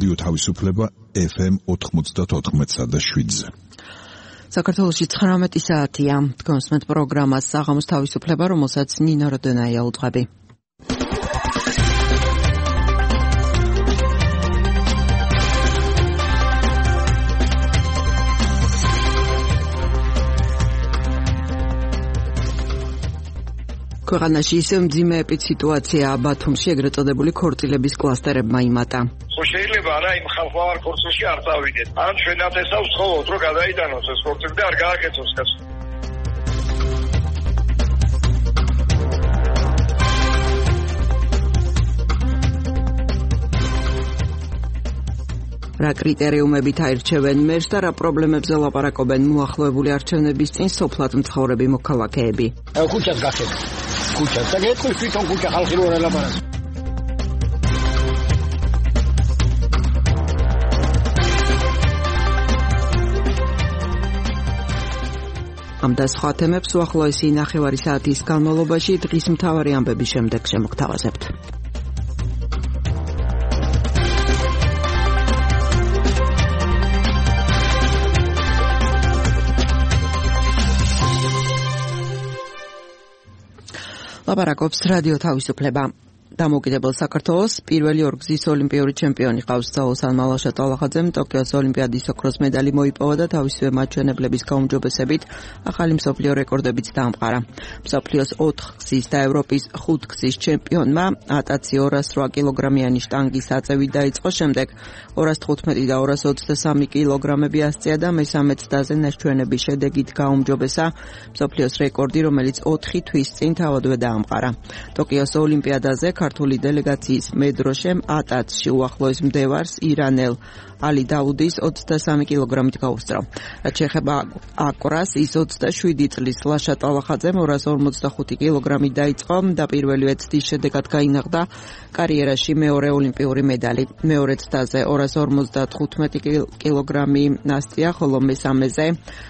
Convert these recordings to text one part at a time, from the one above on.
რადიო თავისუფლება FM 94.7-ზე. საქართველოში 19 საათია. თქვენს პროგრამას საღამოს თავისუფლება, რომელსაც ნინო როდონაია უძღვები. ქვეყანაში ისევ მძიმე ეპიდსიტუაციაა ბათუმში, ეგრეთ წოდებული ქორწილების კლასტერებმა იმატა. შეიძლება არა იმ ხალხმოვარ ქორწილში არ წავიდეთ. ან ჩვენად ესავს ცხოვრობთ, რომ გადაიტანოს ეს ქორწილი და არ გააკეთოს კაცს. რა კრიტერიუმებით აირჩევენ მერს და რა პრობლემებზე ლაპარაკობენ მოახლოებული არჩევნების წინ სოფლად მცხოვრები მოქალაქეები. ქუჩას გახეთ. ქუჩას და გეტყვით თვითონ ქუჩა ხალხი რო ელაპარაკს. ამ და სხვა თემებს უახლოესი 9 საათის განმავლობაში დღის მთავარი ამბების შემდეგ შემოგთავაზებთ. ლაპარაკობს რადიო თავისუფლება. დამოუკიდებელ საქართველოს პირველი ორგზის ოლიმპიური ჩემპიონი ყავს ზაოსან მალაშატალახაძემ ტოკიოს ოლიმპიადის ოქროს მედალი მოიპოვა და თავისივე მაჩვენებლების გაუმჯობესებით ახალი მსოფლიო რეკორდებიც დაამყარა. მსოფლიოს 4 გზის და ევროპის 5 გზის ჩემპიონმა ატაცი 208 კილოგრამიანი შტანგის აწევით დაიწყო, შემდეგ 215 და 223 კილოგრამები ასწია და მესამე ცდაზე ნაჩვენების შედეგით გაუმჯობესა მსოფლიოს რეკორდი, რომელიც 4 თვის წინ თავადვე დაამყარა. ტოკიოს ოლიმპიადაზე ქართული დელეგაციის მედროშემ ატაცში უახლოეს მდევარს ირანელ ალი დაუდის 23 კილოგრამით გაუსწრო. რაც შეეხება აკვრას, ის 27 წლის ლაშა ტალახაძემ 245 კილოგრამით დაიწყო და პირველივე ცდის შედეგად გაინაღდა კარიერაში მეორე ოლიმპიური მედალი. მეორე ცდაზე 255 კილოგრამი ასწია, ხოლო მესამეზე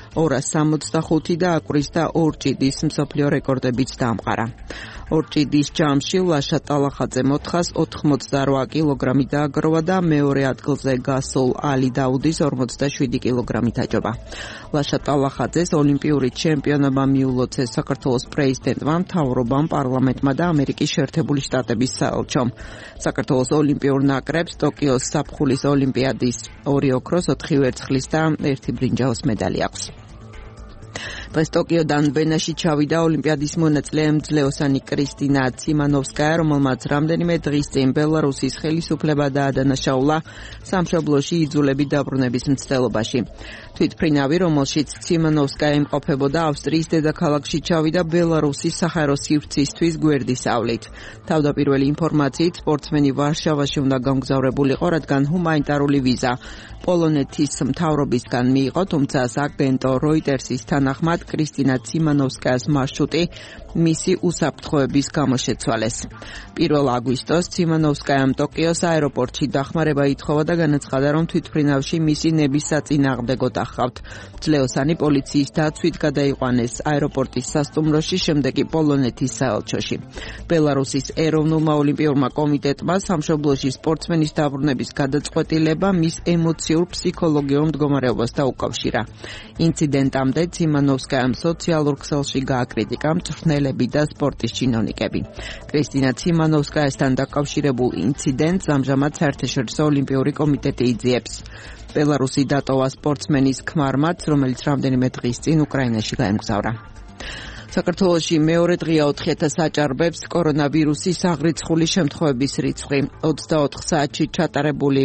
265 და აკვრის და ორჭიდის მსოფლიო რეკორდებიც დაამყარა. ორჭიდის ჯამში ლაშა ტალახაძემ 488 კილოგრამი დააგროვა და მეორე ადგილზე გასულ ალი დაუდის 47 კილოგრამით აჯობა. ლაშა ტალახაძეს ოლიმპიური ჩემპიონობა მიულოცეს საქართველოს პრეზიდენტმა, მთავრობამ, პარლამენტმა და ამერიკის შეერთებული შტატების საელჩომ. საქართველოს ოლიმპიურ ნაკრებს ტოკიოს საფხულის ოლიმპიადის 2 ოქროს, 4 ვერცხლის და 1 ბრინჯაოს მედალი აქვს. დღეს ტოკიოდან ვენაში ჩავიდა ოლიმპიადის მონაწილე მძლეოსანი კრისტინა ციმანოვსკაია, რომელმაც რამდენიმე დღის წინ ბელარუსის ხელისუფლება დაადანაშაულა სამშობლოში იძულებით დაბრუნების მცდელობაში. თვითმფრინავი, რომელშიც ციმანოვსკაია იმყოფებოდა ავსტრიის დედაქალაქში, ჩავიდა ბელარუსის საჰაერო სივრცისთვის გვერდისავლით. თავდაპირველი ინფორმაციით, სპორტსმენი ვარშავაში უნდა გამგზავრებულიყო, რადგან ჰუმანიტარული ვიზა პოლონეთის მთავრობისგან მიიღო, თუმცა აგენტო როიტერსის თანახმად კრისტინა ციმანოვსკაიას მარშრუტი მისი უსაფრთხოების გამო შეცვალეს. 1 აგვისტოს ციმანოვსკაიამ ტოკიოს აეროპორტში დახმარება ითხოვა და განაცხადა, რომ თვითმფრინავში მისი ნების საწინააღმდეგოდ ახავთ. ძლეოსანი პოლიციის დაცვით გადაიყვანეს აეროპორტის სასტუმროში, შემდეგ კი პოლონეთის საელჩოში. ბელარუსის ეროვნულმა ოლიმპიურმა კომიტეტმა სამშობლოში სპორტსმენის დაბრუნების გადაწყვეტილება მის ემოციურ ფსიქოლოგიურ მდგომარეობას დაუკავშირა. ინციდენტამდე ციმანოვსკაიამ სოციალურ ქსელში გააკრიტიკა მწვრთნელები და სპორტის ჩინოვნიკები. კრისტინა ციმანოვსკაიასთან დაკავშირებულ ინციდენტს ამჟამად საერთაშორისო ოლიმპიური კომიტეტი იძიებს. ბელარუსი დატოვა სპორტსმენის ქმარმაც, რომელიც რამდენიმე დღის წინ უკრაინაში გაემგზავრა. საქართველოში მეორე დღეა 4000 აჭარბებს კორონავირუსის აღრიცხული შემთხვევების რიცხვი. 24 საათში ჩატარებული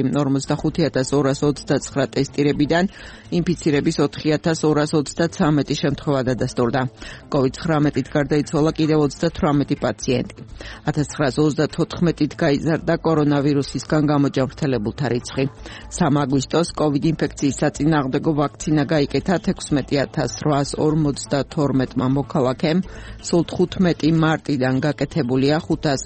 45229 ტესტირებიდან ინფიცირების 4233 შემთხვევა დადასტურდა. COVID-19-ით გარდაიცვალა კიდევ 38 პაციენტი. 1934-ით გაიზარდა კორონავირუსისგან გამოჯანმრთელებულთა რიცხვი. 3 აგვისტოს COVID ინფექციის საწინააღმდეგო ვაქცინა გაიკეთა 16842 მოქალაქემ. სულ 15 მარტიდან გაკეთებულია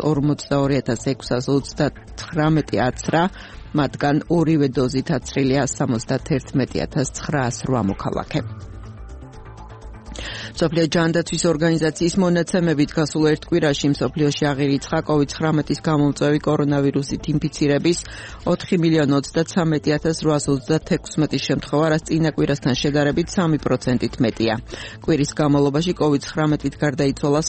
542,639 აცრა, მათგან ორივე დოზით აცრილია 71,908 მოქალაქე. მსოფლიო ჯანდაცვის ორგანიზაციის მონაცემებით გასულ ერთ კვირაში მსოფლიოში აღირიცხა COVID-19-ის გამომწვევი კორონავირუსით ინფიცირების 4,33,836 შემთხვევა, რაც წინა კვირასთან შედარებით 3%-ით მეტია. კვირის განმავლობაში COVID-19-ით გარდაიცვალა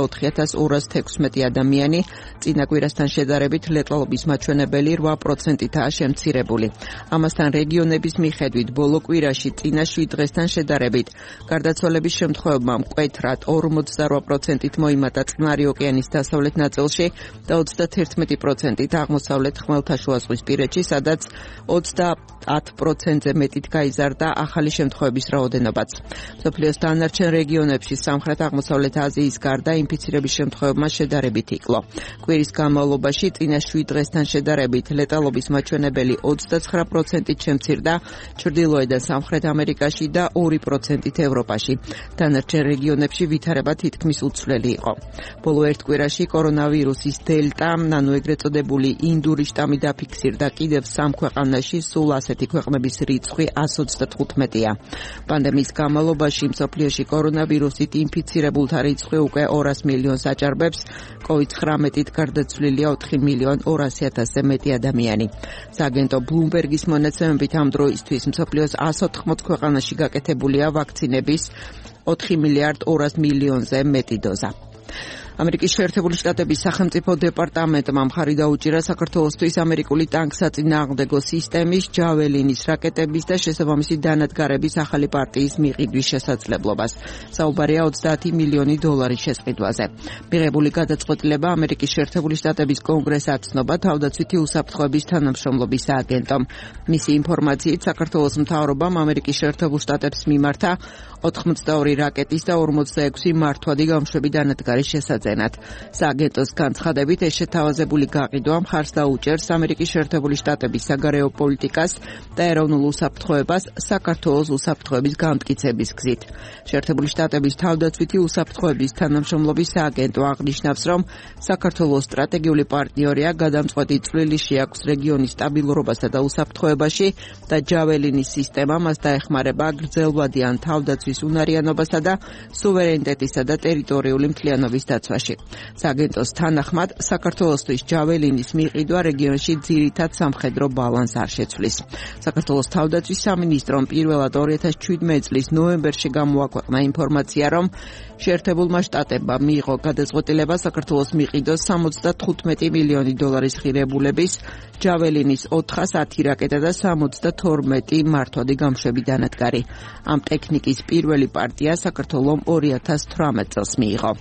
64,216 ადამიანი, წინა კვირასთან შედარებით ლეტალობის მაჩვენებელი 8%-ით შემცირებული. ამასთან რეგიონების მიხედვით ბოლო კვირაში წინა 7 დღესთან შედარებით გარდაცვალების შემთხვევებმა მკვეთრად 48%-ით მოიმატა წყნარი ოკეანის დასავლეთ ნაწილში და 31%-ით აღმოსავლეთ ხმელთაშუაზღვისპირეთში, სადაც 30%-ზე მეტით გაიზარდა ახალი შემთხვევების რაოდენობაც. მსოფლიოს დანარჩენ რეგიონებში სამხრეთ-აღმოსავლეთ აზიის გარდა ინფიცირების შემთხვევებმა შედარებით იკლო. კვირის განმავლობაში წინა 7 დღესთან შედარებით ლეტალობის მაჩვენებელი 29%-ით შემცირდა ჩრდილოეთ და სამხრეთ ამერიკაში და 2%-ით ევროპაში. დანარჩენ რეგიონებში ვითარება თითქმის უცვლელი იყო. ბოლო ერთ კვირაში კორონავირუსის დელტა, ანუ ეგრეთ წოდებული ინდური შტამი დაფიქსირდა კიდევ 3 ქვეყანაში, სულ ასეთი ქვეყნების რიცხვი 135-ია. პანდემიის განმავლობაში მსოფლიოში კორონავირუსით ინფიცირებულთა რიცხვი უკვე 200 მილიონს აჭარბებს, COVID-19-ით გარდაცვლილია 4,200,000-ზე მეტი ადამიანი. სააგენტო ბლუმბერგის მონაცემებით ამ დროისთვის მსოფლიოს 180 ქვეყანაში გაკეთებულია ვაქცინების 4,200,000,000-ზე მეტი დოზა. ამერიკის შეერთებული შტატების სახელმწიფო დეპარტამენტმა მხარი დაუჭირა საქართველოსთვის ამერიკული ტანკსაწინააღმდეგო სისტემის, ჯაველინის რაკეტების და შესაბამისი დანადგარების ახალი პარტიის მიყიდვის შესაძლებლობას. საუბარია 30 მილიონი დოლარის შესყიდვაზე. მიღებული გადაწყვეტილება ამერიკის შეერთებული შტატების კონგრესს აცნობა თავდაცვითი უსაფრთხოების თანამშრომლობის სააგენტომ. მისი ინფორმაციით საქართველოს მთავრობამ ამერიკის შეერთებულ შტატებს მიმართა 82 რაკეტის და 46 მართვადი გამშვები დანადგარის შესაძლებლობა. სააგენტოს განცხადებით, ეს შეთავაზებული გაყიდვა მხარს დაუჭერს ამერიკის შეერთებული შტატების საგარეო პოლიტიკას და ეროვნულ უსაფრთხოებას საქართველოს უსაფრთხოების გამტკიცების გზით. შეერთებული შტატების თავდაცვითი უსაფრთხოების თანამშრომლობის სააგენტო აღნიშნავს, რომ საქართველოს სტრატეგიული პარტნიორია, გადამწყვეტი წვლილი შეაქვს რეგიონის სტაბილურობასა და უსაფრთხოებაში და ჯაველინის სისტემა მას დაეხმარება გრძელვადიან თავდაცვის უნარიანობასა და სუვერენიტეტისა და ტერიტორიული მთლიანობის დაცვაში. სააგენტოს თანახმად, საქართველოსთვის ჯაველინის მიყიდვა რეგიონში ძირითად სამხედრო ბალანს არ შეცვლის. საქართველოს თავდაცვის სამინისტრომ პირველად 2017 წლის ნოემბერში გამოაქვეყნა ინფორმაცია, რომ შეერთებულმა შტატებმა მიიღო გადაწყვეტილება საქართველოს მიყიდოს 75 მილიონი დოლარის ღირებულების ჯაველინის 410 რაკეტა და 72 მართვადი გამშვები დანადგარი. ამ ტექნიკის პირველი პარტია საქართველომ 2018 წელს მიიღო.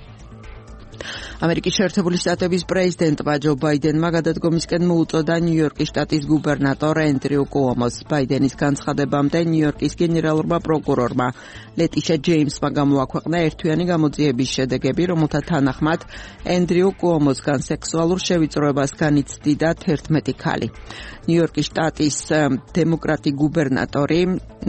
ამერიკის შეერთებული შტატების პრეზიდენტმა ჯო ბაიდენმა გადადგომისკენ მოუწოდა ნიუ-იორკის შტატის გუბერნატორ ენდრიუ კუომოს. ბაიდენის განცხადებამდე ნიუ-იორკის გენერალურმა პროკურორმა ლეტიშა ჯეიმსმა გამოაქვეყნა ერთთვიანი გამოძიების შედეგები, რომელთა თანახმად ენდრიუ კუომოსგან სექსუალურ შევიწროებასგან იცდიდა 11 ქალი. ნიუ-იორკის შტატის დემოკრატი გუბერნატორი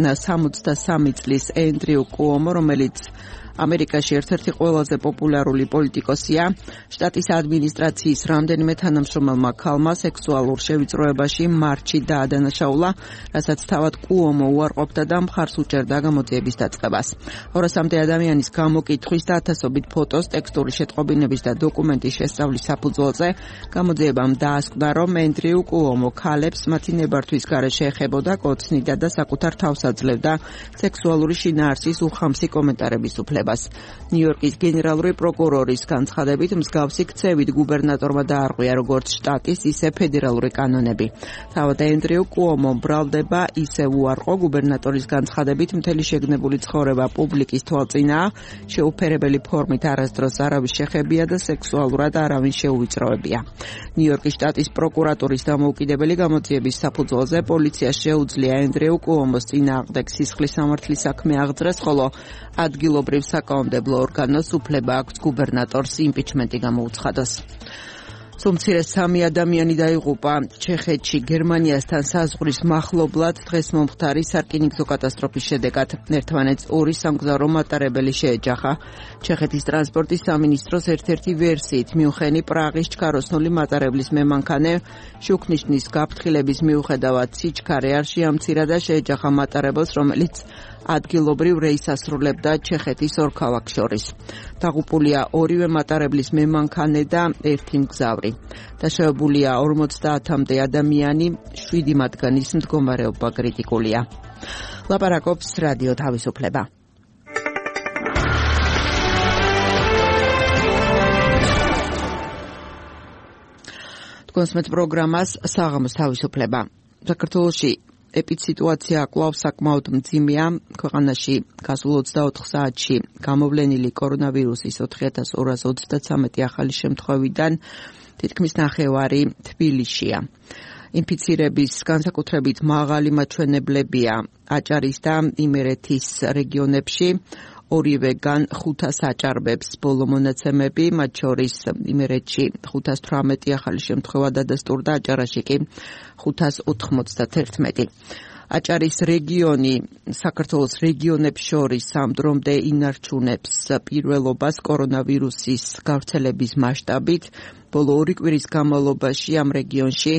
63 წლის ენდრიუ კუომო, რომელიც ამერიკაში ერთ-ერთი ყველაზე პოპულარული პოლიტიკოსია, შტატის ადმინისტრაციის რამდენიმე თანამშრომელმა ქალმა სექსუალურ შევიწროებაში მარტში დაადანაშაულა, რასაც თავად კუომო უარყოფდა და მხარს უჭერდა გამოძიების დაწყებას. 200-მდე ადამიანის გამოკითხვის და ათასობით ფოტოს, ტექსტური შეტყობინების და დოკუმენტის შესწავლის საფუძველზე გამოძიებამ დაასკვნა, რომ ენდრიუ კუომო ქალებს მათი ნებართვის გარეშე ეხებოდა, კოცნიდა და საკუთარ თავს აძლევდა სექსუალური შინაარსის უხამსი კომენტარების უფლებას. ნიუ-იორკის გენერალური პროკურორის განცხადებით, მსგავსი ქცევით გუბერნატორმა დაარღვია როგორც შტატის, ისე ფედერალური კანონები. თავად ენდრიუ კუომო ბრალდება ისე უარყო გუბერნატორის განცხადებით, მთელი შეგნებული ცხოვრება პუბლიკის თვალწინაა, შეუფერებელი ფორმით არასდროს არავის შეხებია და სექსუალურად არავინ შეუვიწროებია. ნიუ-იორკის შტატის პროკურატურის დამოუკიდებელი გამოძიების საფუძველზე პოლიციას შეუძლია ენდრიუ კუომოს წინააღმდეგ სისხლის სამართლის საქმე აღძრას, ხოლო ადგილობრივ საკანონმდებლო ორგანოს უფლება აქვს გუბერნატორს იმპიჩმენტი გამოუცხადოს. სულ მცირე 3 ადამიანი დაიღუპა ჩეხეთში გერმანიასთან საზღვრის მახლობლად დღეს მომხდარი სარკინიგზო კატასტროფის შედეგად. ერთმანეთს 2 სამგზავრო მატარებელი შეეჯახა. ჩეხეთის ტრანსპორტის სამინისტროს ერთ-ერთი ვერსიით მიუხედავად პრაღის ჩქაროსნული მატარებლის მემანქანე შუქნიშნის გაფრთხილების მიუხედავად სიჩქარე არ შეამცირა და შეეჯახა მატარებელს, რომელიც ადგილობრივ რეისს ასრულებდა ჩეხეთის ორ ქალაქს შორის. დაღუპულია ორივე მატარებლის მემანქანე და ერთი მგზავრი. დაშავებულია 50-მდე ადამიანი, 7 მათგანის მდგომარეობა კრიტიკულია. ლაპარაკობს რადიო თავისუფლება. კონსმეთ პროგრამას საღამოს თავისუფლება. საქართველოში ეპიდსიტუაცია კვლავ საკმაოდ მძიმეა. ქვეყანაში გასულ 24 საათში გამოვლენილი კორონავირუსის 4233 ახალი შემთხვევიდან თითქმის ნახევარი თბილისშია. ინფიცირების განსაკუთრებით მაღალი მაჩვენებლებია აჭარის და იმერეთის რეგიონებში. ორივეგან 500 აჭარბებს ბოლო მონაცემები, მათ შორის იმერეთში 518 ახალი შემთხვევა დადასტურდა, აჭარაში კი 591. აჭარის რეგიონი საქართველოს რეგიონებს შორის ამ დრომდე ინარჩუნებს პირველობას კორონავირუსის გავრცელების მასშტაბით. ბოლო 2 კვირის განმავლობაში ამ რეგიონში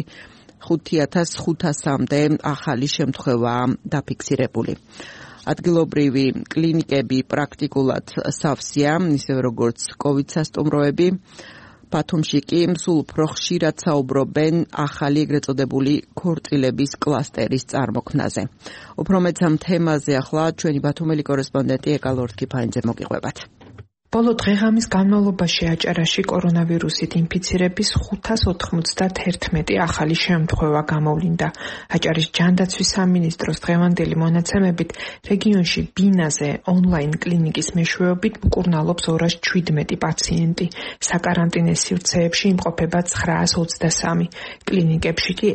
5500-მდე ახალი შემთხვევაა დაფიქსირებული. ადგილობრივი კლინიკები პრაქტიკულად სავსეა, ისევე როგორც COVID სასტუმროები. ბათუმში კი სულ უფრო ხშირად საუბრობენ ახალი ეგრეთ წოდებული ქორწილების კლასტერის წარმოქმნაზე. უფრო მეც ამ თემაზე ახლა ჩვენი ბათუმელი კორესპონდენტი ეკა ლორთქიფანიძე მოგიყვებათ. ბოლო დღეღამის განმავლობაში აჭარაში კორონავირუსით ინფიცირების 591 ახალი შემთხვევა გამოვლინდა. აჭარის ჯანდაცვის სამინისტროს დღევანდელი მონაცემებით რეგიონში ბინაზე ონლაინ კლინიკის მეშვეობით მკურნალობს 217 პაციენტი. საკარანტინე სივრცეებში იმყოფება 923, კლინიკებში კი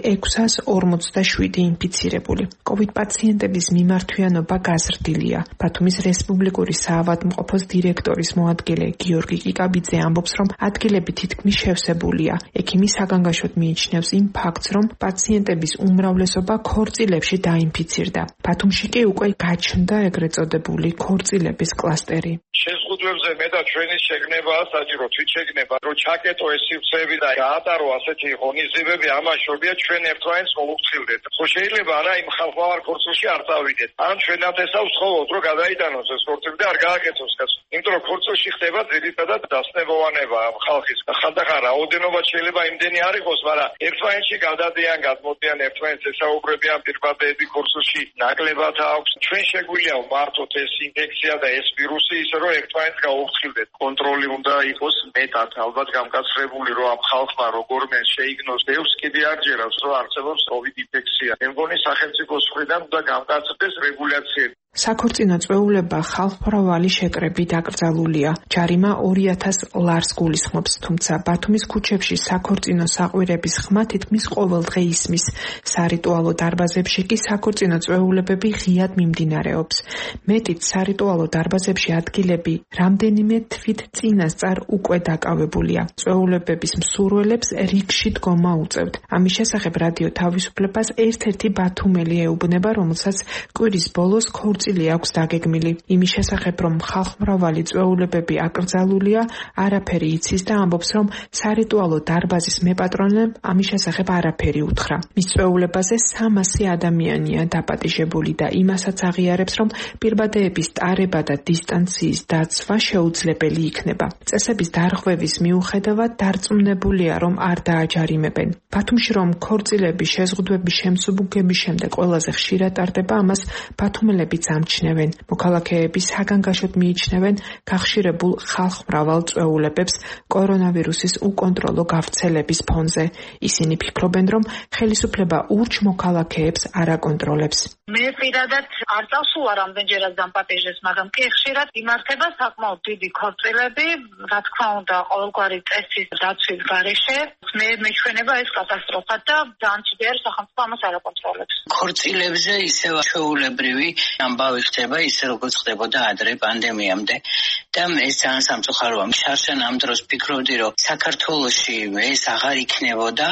647 ინფიცირებული. COVID პაციენტების მიმართვიანობა გაზრდილია. ბათუმის რესპუბლიკური საავადმყოფოს დირექტორის მოადგილე გიორგი კიკაბიძე ამბობს, რომ ადგილები თითქმის შევსებულია. ექიმი საგანგაშოდ მიიჩნევს იმ ფაქტს, რომ პაციენტების უმრავლესობა ქორწილებში დაინფიცირდა. ბათუმში კი უკვე გაჩნდა ეგრეთ წოდებული ქორწილების კლასტერი. შეზღუდვებზე მე და ჩვენი შეგნებაა საჭირო, თვით შეგნება, რომ ჩაკეტო ეს სივრცეები და გაატარო ასეთი ღონისძიებები, ამაშობია ჩვენ ერთმანეთს მოვუფრთხილდეთ. ხო შეიძლება არა იმ ხალხმა არ ქორწილში არ წავიდეთ. ან ჩვენად ესა ვსხოვოთ, რომ გადაიტანოს ეს ქორწილი და არ გააკეთოს კაცო. იმიტომ რომ ქორწილში ხდება ძირითადად დასნებოვანება ხალხის. ხანდახან რაოდენობა შეიძლება იმდენი არ იყოს, მაგრამ ერთმანეთში გადადიან, გადმოდიან, ერთმანეთს ესაუბრებიან, პირბადეები ქორწილში ნაკლებად აქვს. ჩვენ შეგვიძლია მართოთ ეს ინფექცია და ეს ვირუსი ისე რომ ერთმანეთს გაუფრთხილდეთ. კონტროლი უნდა იყოს მეტად, ალბათ გამკაცრებული, რომ ამ ხალხმა როგორმე შეიგნოს. ბევრს კიდე არ ჯერავს, რომ არსებობს COVID ინფექცია. მე მგონი სახელმწიფოს მხრიდან უნდა გამკაცრდეს რეგულაციები. საქორწინო წვეულება ხალხმრავალი შეკრებით აკრძალულია. ჯარიმა 2000 ლარს გულისხმობს, თუმცა ბათუმის ქუჩებში საქორწინო საყვირების ხმა თითქმის ყოველ დღე ისმის. სარიტუალო დარბაზებში კი საქორწინო წვეულებები ღიად მიმდინარეობს. მეტიც სარიტუალო დარბაზებში ადგილები რამდენიმე თვით წინასწარ უკვე დაკავებულია. წვეულებების მსურველებს რიგში დგომა უწევთ. ამის შესახებ რადიო თავისუფლებას ერთ-ერთი ბათუმელი ეუბნება, რომელსაც კვირის ბოლოს ქორწილი აქვს დაგეგმილი. იმის შესახებ, რომ ხალხმრავალი წვეულებები აკრძალულია, არაფერი იცის და ამბობს, რომ სარიტუალო დარბაზის მეპატრონემ ამის შესახებ არაფერი უთხრა. მის წვეულებაზე 300 ადამიანია დაპატიჟებული და იმასაც აღიარებს, რომ პირბადეების ტარება და დისტანციის დაცვა შეუძლებელი იქნება. წესების დარღვევის მიუხედავად დარწმუნებულია, რომ არ დააჯარიმებენ. ბათუმში რომ ქორწილები შეზღუდვების შემსუბუქების შემდეგ ყველაზე ხშირად ტარდება, ამას ბათუმელებიც ამჩნევენ. მოქალაქეები საგანგაშოდ მიიჩნევენ გახშირებულ ხალხმრავალ წვეულებებს კორონავირუსის უკონტროლო გავრცელების ფონზე. ისინი ფიქრობენ, რომ ხელისუფლება ურჩ მოქალაქეებს არ აკონტროლებს. მე პირადად არ წავსულა რამდენჯერაც დამპატიჟეს, მაგრამ კი ხშირად იმართება საკმაოდ დიდი ქორწილები, რა თქმა უნდა, ყოველგვარი წესის დაცვის გარეშე. მე მეჩვენება ეს კატასტროფა და ძალიან ძლიერ სახელმწიფო ამას არ აკონტროლებს. ქორწილებზე ისევ ჩვეულებრივი ამბავი ხდება, ისე როგორც ხდებოდა ადრე პანდემიამდე. და ეს ძალიან სამწუხაროა. შარშან ამ დროს ფიქრობდი, რომ საქართველოში ეს აღარ იქნებოდა,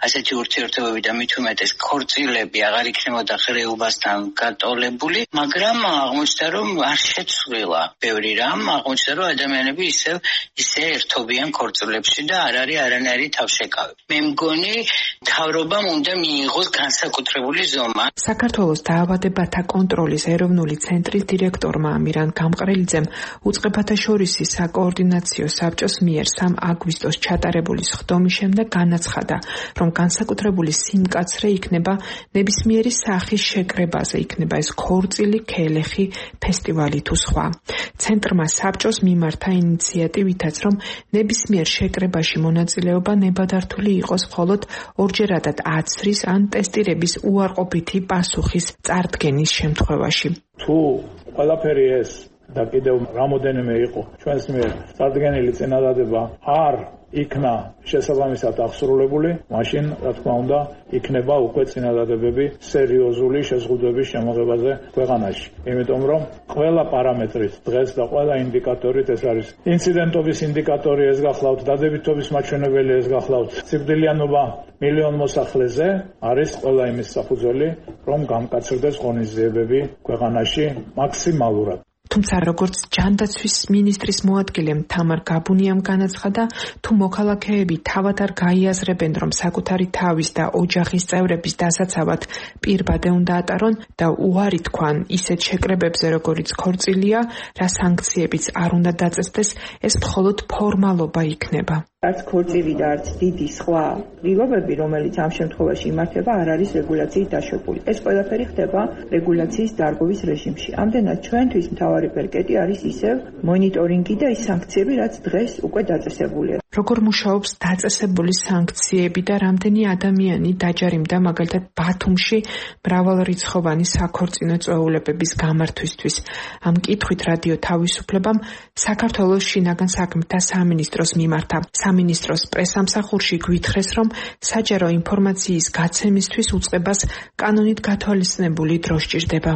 ასეთი ურთიერთობები და მით უმეტეს ქორწილები აღარ იქნებოდა ხრეობასთან გატოლებული, მაგრამ აღმოჩნდა, რომ არ შეცვლილა ბევრი რამ, აღმოჩნდა, რომ ადამიანები ისე ერთობიან ქორწილებში და არ არის არანაირი თავშეკავი. მე მგონი მთავრობამ უნდა მიიღოს განსაკუთრებული ზომა. საქართველოს დაავადებათა კონტროლის ეროვნული ცენტრის დირექტორმა ამირან გამყრელიძემ უწყებათაშორისი საკოორდინაციო საბჭოს მიერ 3 აგვისტოს ჩატარებული სხდომის შემდეგ განაცხადა, რომ განსაკუთრებული სიმკაცრე იქნება ნებისმიერი სახის შეკრებაზე, იქნება ეს ქორწილი, ქელეხი, ფესტივალი თუ სხვა. ცენტრმა საბჭოს მიმართა ინიციატივითაც, რომ ნებისმიერ შეკრებაში მონაწილეობა ნებადართული იყოს მხოლოდ ორჯერადად აცრის ან ტესტირების უარყოფითი პასუხის წარდგენის შემთხვევაში. თუ ყველაფერი ეს და კიდევ რამოდენიმე იყო ჩვენს მიერ წარდგენილი წინადადება არ იქნა შესაბამისად აღსრულებული, მაშინ, რა თქმა უნდა, იქნება უკვე წინადადებები სერიოზული შეზღუდვების შემოღებაზე ქვეყანაში. იმიტომ რომ ყველა პარამეტრით დღეს და ყველა ინდიკატორით ეს არის ინციდენტობის ინდიკატორი, ეს გახლავთ დადებითობის მაჩვენებელი, ეს გახლავთ სიკვდილიანობა მილიონ მოსახლეზე, არის ყველა იმის საფუძველი, რომ გამკაცრდეს ღონისძიებები ქვეყანაში მაქსიმალურად. თუმცა როგორც ჯანდაცვის მინისტრის მოადგილე თამარ გაბუნიამ განაცხადა, თუ მოქალაქეები თავად არ გაიაზრებენ, რომ საკუთარი თავის და ოჯახის წევრების დასაცავად პირბადე უნდა ატარონ და უარი თქვან ისეთ შეკრებებზე, როგორიც ქორწილია, რა სანქციებიც არ უნდა დაწესდეს, ეს მხოლოდ ფორმალობა იქნება. არც ქორწილი და არც დიდი სხვა ღირებები, რომელიც ამ შემთხვევაში იმართება, არ არის რეგულაციით დაშვებული. ეს ყველაფერი ხდება რეგულაციის დარღვევის რეჟიმში. ამდენად ჩვენთვის მთავარი პერკეტი არის ისევ მონიტორინგი და ის სანქციები, რაც დღეს უკვე დაწესებულია. როგორ მუშაობს დაწესებული სანქციები და რამდენი ადამიანი დაჯარიმდა მაგალითად ბათუმში მრავალრიცხოვანი საქორწინო წვეულებების გამართვისთვის? ამ კითხვით რადიო თავისუფლებამ საქართველოს შინაგან საქმეთა სამინისტროს მიმართა. სამინისტროს პრესამსახურში გვითხრეს, რომ საჯარო ინფორმაციის გაცემისთვის უწყებას კანონით გათვალისწინებული დრო სჭირდება.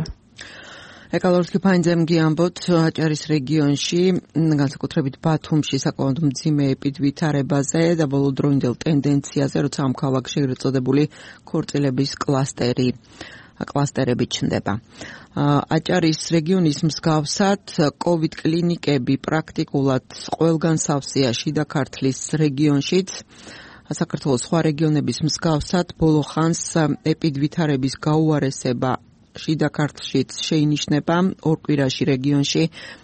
ეკალორსკი ფაინძემ გიამბოთ აჭარის რეგიონში, განსაკუთრებით ბათუმში საკმაოდ მძიმე ეპიდვითარებაზე და ბოლოდროინდელ ტენდენციაზე, როცა ამ ქალაქში ეგრეთ წოდებული ქორწილების კლასტერები ჩნდება. აჭარის რეგიონის მსგავსად COVID კლინიკები პრაქტიკულად ყველგან სავსეა შიდა ქართლის რეგიონშიც. საქართველოს სხვა რეგიონების მსგავსად ბოლო ხანს ეპიდვითარების გაუარესება შიდა ქართლშიც შეინიშნება. ორ კვირაში რეგიონში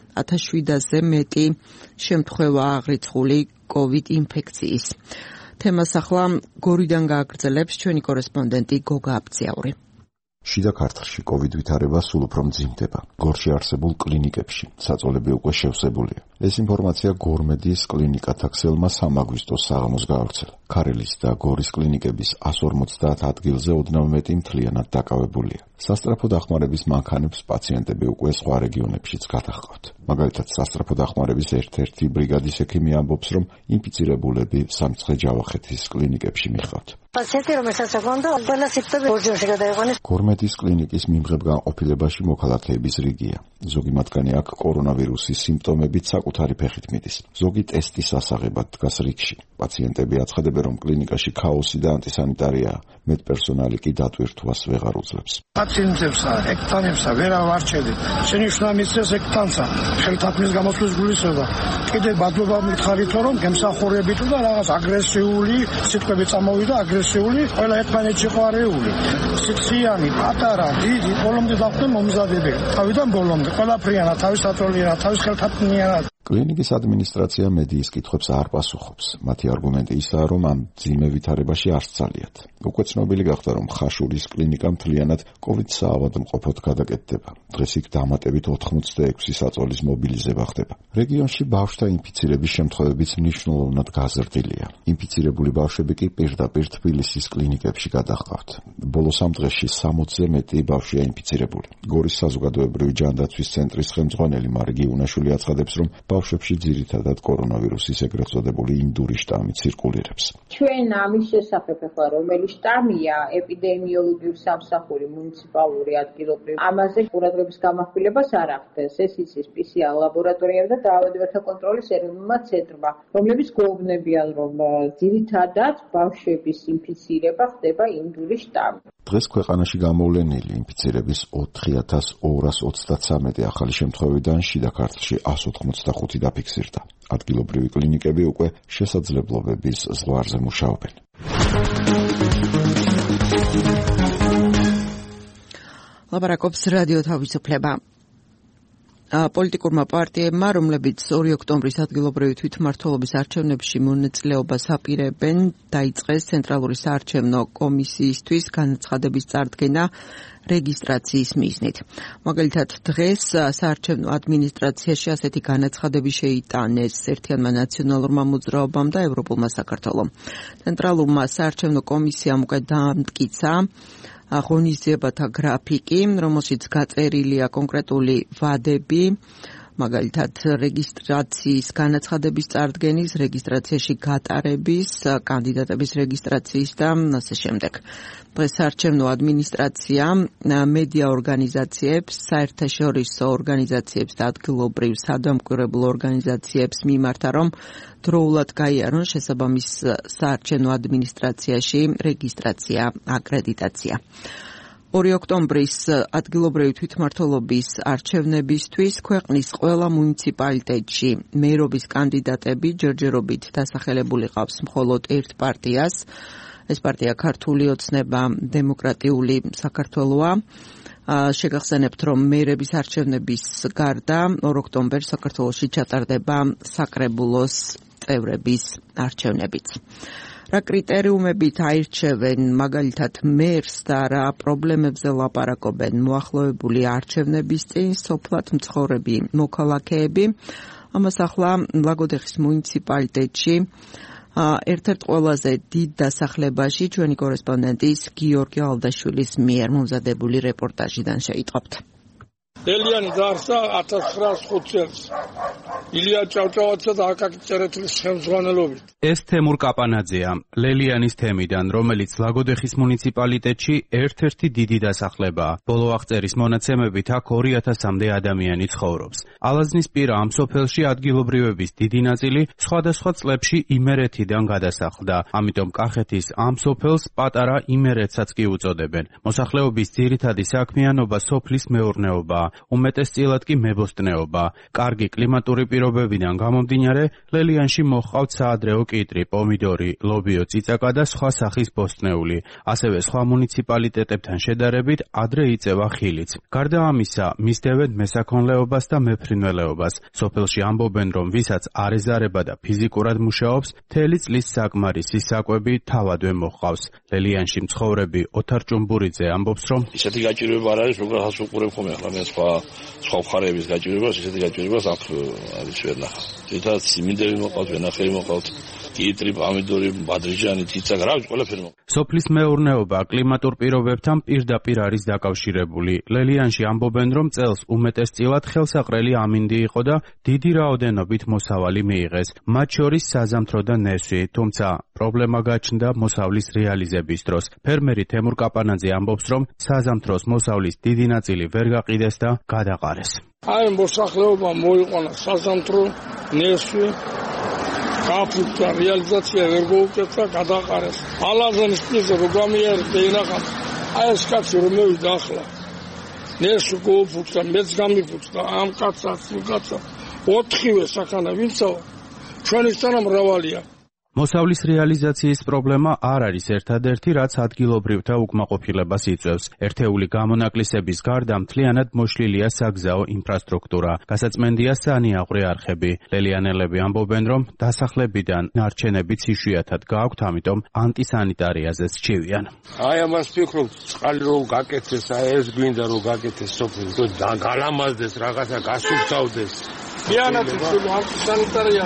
1700-ზე მეტი შემთხვევა აღრიცხული COVID ინფექციის. თემას ახლა გორიდან გააგრძელებს ჩვენი კორესპონდენტი გოგა აბძიაური. შიდა ქართლში COVID ვითარება სულ უფრო მძიმდება. გორში არსებულ კლინიკებში საწოლები უკვე შევსებულია. ეს ინფორმაცია გორმედის კლინიკათა ქსელმა 3 აგვისტოს საღამოს გაავრცელა. ქარელის და გორის კლინიკების 150 ადგილზე ოდნავ მეტი მთლიანად დაკავებულია. სასწრაფო დახმარების მანქანებს პაციენტები უკვე სხვა რეგიონებშიც გადაჰყავთ. მაგალითად, სასწრაფო დახმარების ერთ-ერთი ბრიგადის ექიმი ამბობს, რომ ინფიცირებულები სამცხე-ჯავახეთის კლინიკებში მიხავთ. პაციენტი რომელსაც აქვს ყველა სიმპტომი ორჯერში გადაიყვანეს. გორმედის კლინიკის მიმღებ-განყოფილებაში მოქალაქეების რიგია. ზოგი მათგანი აქ კორონავირუსის სიმპტომებით საკუთარი ფეხით მიდის. ზოგი ტესტის ასაღებად დგას რიგში. პაციენტები აცხადებენ, რომ კლინიკაში ქაოსი და ანტისანიტარია. მედპერსონალი კი დატვირთვას ვეღარ უძლებს. პაციენტებსა, ექტანებსა ვერა ვარჩევით. შენიშვნა მისცეს ექტანსა, ხელთათმის გამოთვლის გულისება. კიდე ბადობა მითხარითო, რომ გემსახურებით და რაღაც აგრესიული სიტყვები წამოვიდა, აგრესიული, ყველა ერთმანეთში ყვარეული. სიციანი, პატარა, დიდი, ბოლომდე დახვდნენ მომზადებელი. თავიდან ბოლომდე, ყველაფრიანად, თავის საწოლიანად, თავის ხელთათმიანად. კლინიკის ადმინისტრაცია მედიის კითხვებს არ პასუხობს. მათი არგუმენტი ისაა, რომ ამ მძიმე ვითარებაში არ სცალიათ. უკვე ცნობილი გახდა, რომ ხაშურის კლინიკა მთლიანად COVID საავადმყოფოდ გადაკეთდება. დღეს იქ დამატებით 86 საწოლის მობილიზება ხდება. რეგიონში ბავშვთა ინფიცირების შემთხვევებიც მნიშვნელოვნად გაზრდილია. ინფიცირებული ბავშვები კი პირდაპირ თბილისის კლინიკებში გადაჰყავთ. ბოლო 3 დღეში 60-ზე მეტი ბავშვია ინფიცირებული. გორის საზოგადოებრივი ჯანდაცვის ცენტრის ხელმძღვანელი მარგი უნაშვილი აცხადებს, რომ ბავშვებში ძირითადად კორონავირუსის ეგრეთ წოდებული ინდური შტამი ცირკულირებს. ჩვენ ამის შესახებ ახლა რომელი შტამია, ეპიდემიოლოგიური სამსახური მუნიციპალური ადგილობრივ ამაზე ყურადღების გამახვილებას არ ახდენს. ეს იცის PCR ლაბორატორიამ და დაავადებათა კონტროლის ეროვნულმა ცენტრმა, რომლებიც გვეუბნებიან, რომ ძირითადად ბავშვების ინფიცირება ხდება ინდური შტამით. დღეს ქვეყანაში გამოვლენილი ინფიცირების 4233 ახალი შემთხვევიდან შიდა ქართლში 185 დაფიქსირდა. ადგილობრივი კლინიკები უკვე შესაძლებლობების ზღვარზე მუშაობენ. ლაპარაკობს რადიო თავისუფლება. პოლიტიკურმა პარტიებმა, რომლებიც 2 ოქტომბრის ადგილობრივი თვითმმართველობის არჩევნებში მონაწილეობას აპირებენ, დაიწყეს ცენტრალური საარჩევნო კომისიისთვის განაცხადების წარდგენა რეგისტრაციის მიზნით. მაგალითად, დღეს საარჩევნო ადმინისტრაციაში ასეთი განაცხადები შეიტანეს ერთიანმა ნაციონალურმა მოძრაობამ და ევროპულმა საქართველომ. ცენტრალურმა საარჩევნო კომისიამ უკვე დაამტკიცა ღონისძიებათა გრაფიკი, რომელშიც გაწერილია კონკრეტული ვადები, მაგალითად რეგისტრაციის განაცხადების წარდგენის, რეგისტრაციაში გატარების, კანდიდატების რეგისტრაციის და ასე შემდეგ. დღეს საარჩევნო ადმინისტრაცია მედია ორგანიზაციებს, საერთაშორისო ორგანიზაციებს და ადგილობრივ სადამკვირვებლო ორგანიზაციებს მიმართა, რომ დროულად გაიარონ შესაბამის საარჩევნო ადმინისტრაციაში რეგისტრაცია, აკრედიტაცია. 2 ოქტომბრის ადგილობრივი თვითმმართველობის არჩევნებისთვის ქვეყნის ყველა მუნიციპალიტეტში მერობის კანდიდატები ჯერჯერობით დასახელებული ყავს მხოლოდ ერთ პარტიას. ეს პარტია ქართული ოცნება დემოკრატიული საქართველოა. შეგახსენებთ, რომ მერების არჩევნების გარდა 2 ოქტომბერს საქართველოში ჩატარდება საკრებულოს წევრების არჩევნებიც. რა კრიტერიუმებით აირჩევენ მაგალითად მერს და რა პრობლემებზე ლაპარაკობენ მოახლოებული არჩევნების წინ სოფლად მცხოვრები მოქალაქეები. ამას ახლა ლაგოდეხის მუნიციპალიტეტში ერთ-ერთ ყველაზე დიდ დასახლებაში ჩვენი კორესპონდენტის გიორგი ალდაშვილის მიერ მომზადებული რეპორტაჟიდან შეიტყობთ. ელიანი დაარსდა 1905 წელს. ილია ჭავჭავაძე და აკაკი წერეთლის ხელმძღვანელობით. ეს თემურ კაპანაძეა, ლელიანის თემიდან, რომელიც ლაგოდეხის მუნიციპალიტეტში ერთ-ერთი დიდი დასახლებაა. ბოლო აღწერის მონაცემებით აქ 2000-მდე ადამიანი ცხოვრობს. ალაზნისპირა ამ სოფელში ადგილობრივების დიდი ნაწილი სხვადასხვა წლებში იმერეთიდან გადასახლდა. ამიტომ კახეთის ამ სოფელს პატარა იმერეთსაც კი უწოდებენ. მოსახლეობის ძირითადი საქმიანობა სოფლის მეურნეობაა. უმეტესწილად კი მებოსტნეობა. კარგი კლიმატური პირობებიდან გამომდინარე, ლელიანში მოჰყავთ საადრეო კიტრი, პომიდორი, ლობიო, წიწაკა და სხვა სახის ბოსტნეული. ასევე სხვა მუნიციპალიტეტებთან შედარებით ადრე იწევა ხილიც. გარდა ამისა, მისდევენ მესაქონლეობას და მეფრინველეობას. სოფელში ამბობენ, რომ ვისაც არ ეზარება და ფიზიკურად მუშაობს, მთელი წლის საკმარისი საკვები თავადვე მოჰყავს. ლელიანში მცხოვრები ოთარ ჭუმბურიძე ამბობს, რომ ისეთი გაჭირვება არ არის, როგორაც უყურებ ხომ ახლა მე სხვა მხარეების გაჭირვებას, ისეთი გაჭირვებას აქ არის ვერ ნახავ. ძირითადად სიმინდები მოყავთ, ვენახები მოყავთ, კიტრი, პომიდორი, ბადრიჟანი, ციცაკა, რა ვიცი, ყველაფერი მოყავთ. სოფლის მეურნეობა კლიმატურ პირობებთან პირდაპირ არის დაკავშირებული. ლელიანში ამბობენ, რომ წელს უმეტესწილად ხელსაყრელი ამინდი იყო და დიდი რაოდენობით მოსავალი მიიღეს. მათ შორის საზამთრო და ნესვი, თუმცა პრობლემა გაჩნდა მოსავლის რეალიზების დროს. ფერმერი თემურ კაპანაძე ამბობს, რომ საზამთროს მოსავლის დიდი ნაწილი ვერ გაყიდეს და გადაყარეს. აი მოსახლეობა მოიყვანა საზამთრო, ნესვი, გაფუქდა, რეალიზაცია ვერ გაუკეთა, გადაყარეს. ალაზნის პირზე რო გამიარეთ ენახავთ, აი ეს კაცი რომ მოვიდა ახლა. ნესვი გაუფუქდა, მეც გამიფუქდა, ამ კაცს, იმ კაცს 4-ვე საქანა ვინცაო, ჩვენისთანა მრავალია. მოსავლის რეალიზაციის პრობლემა არ არის ერთადერთი, რაც ადგილობრივთა უკმაყოფილებას იწვევს. ერთეული გამონაკლისების გარდა მთლიანად მოშლილია საგზაო ინფრასტრუქტურა. გასაწმენდია სანიაღვრე არხები. ლელიანელები ამბობენ, რომ დასახლებიდან ნარჩენებიც იშვიათად გააქვთ, ამიტომ ანტისანიტარიაზე სჩივიან. აი ამას ფიქრობ, წყალი რო გაკეთეს, აი ეს გვინდა რო გაკეთეს სოფელი, გალამაზდეს, რაღაცა გასუფთავდეს. იანათი ანტისანიტარია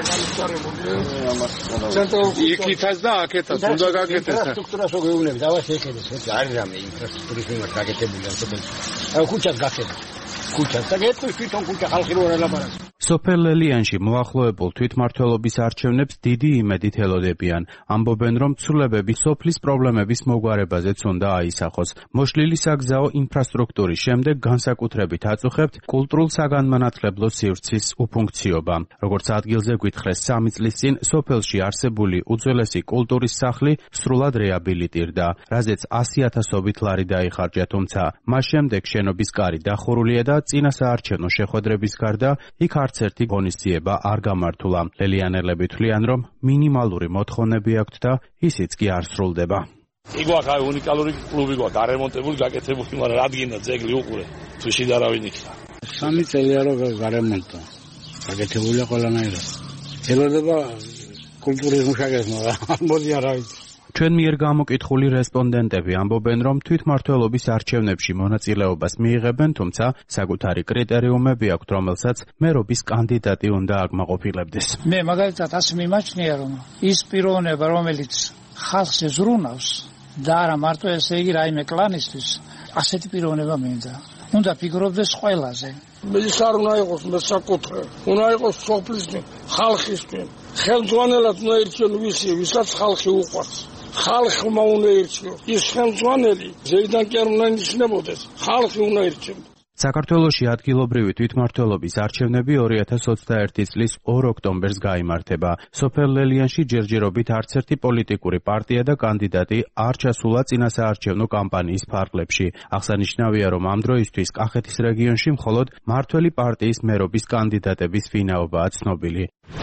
განვითარებული. იქითაც და აქეთაც უნდა გაკეთდეს. ინფრასტრუქტურას რო გეუბნები, დავას ეკეთეს, ეს არის რამე ინფრასტრუქტურის მიმართ გაკეთებული ამ სოფელში. აი ქუჩას გაკეთეს. ქუჩას და გეტყვის თვითონ ქუჩა ხალხი რო არ ელაპარაკს. სოფელ ლელიანში მოახლოებულ თვითმმართველობის არჩევნებს დიდი იმედით ელოდებიან. ამბობენ, რომ ცვლილებები სოფლის პრობლემების მოგვარებაზეც უნდა აისახოს. მოშლილი საგზაო ინფრასტრუქტურის შემდეგ განსაკუთრებით აწუხებთ კულტურულ-საგანმანათლებლო სივრცის უფუნქციობა. როგორც ადგილზე გვითხრეს 3 წლის წინ სოფელში არსებული უძველესი კულტურის სახლი სრულად რეაბილიტირდა, რაზეც 100,000-ობით ლარი დაიხარჯა, თუმცა მას შემდეგ შენობის კარი დახურულია და წინასაარჩევნო შეხვედრების გარდა იქ არც ერთი ღონისძიება არ გამართულა. ლელიანელები თვლიან, რომ მინიმალური მოთხოვნები აქვთ და ისიც კი არ სრულდება. იქ ვახავ უნიკალური კლუბი გვაქვს, გარემონტებული, გაკეთებული, მაგრამ რადგინა ძეგლი უყურე, თუ შიდა არავინ იქნა. 3 წელია რომ გარემონტო. გაკეთებულია ყველანაირად. ელოდება კულტურის მუშაკებს, მაგრამ მოდი არ ვიცი. ჩვენ მიერ გამოკითხული რესპონდენტები ამბობენ, რომ თვითმმართველობის არჩევნებში მონაწილეობას მიიღებენ, თუმცა საკუთარი კრიტერიუმები აქვთ, რომელსაც მერობის კანდიდატი უნდა აკმაყოფილებდეს. მე მაგალითად ასე მიმაჩნია, რომ ის პიროვნება, რომელიც ხალხს ზრუნავს და არა მარტო ესე იგი რაიმე კლანისთვის, ასეთი პიროვნება მინდა. უნდა ფიქრობდეს ყველაზე. ის არ უნდა იყოს მესაკუთრე, უნდა იყოს სოფლისთვის, ხალხისთვის. ხელმძღვანელად უნდა ირჩიონ ვისი, ვისაც ხალხი უყვარს. ხალხმა უნდა ირჩიოს. ის ხელმძღვანელი ზეიდან კი არ უნდა ინიშნებოდეს, ხალხი უნდა ირჩიოს. საქართველოში ადგილობრივი თვითმმართველობის არჩევნები 2021 წლის 2 ოქტომბერს გაიმართება. სოფელ ლელიანში ჯერჯერობით არც ერთი პოლიტიკური პარტია და კანდიდატი არ ჩასულა წინასაარჩევნო კამპანიის ფარგლებში. აღსანიშნავია, რომ ამ დროისთვის კახეთის რეგიონში მხოლოდ მმართველი პარტიის მერობის კანდიდატების ვინაობაა ცნობილი.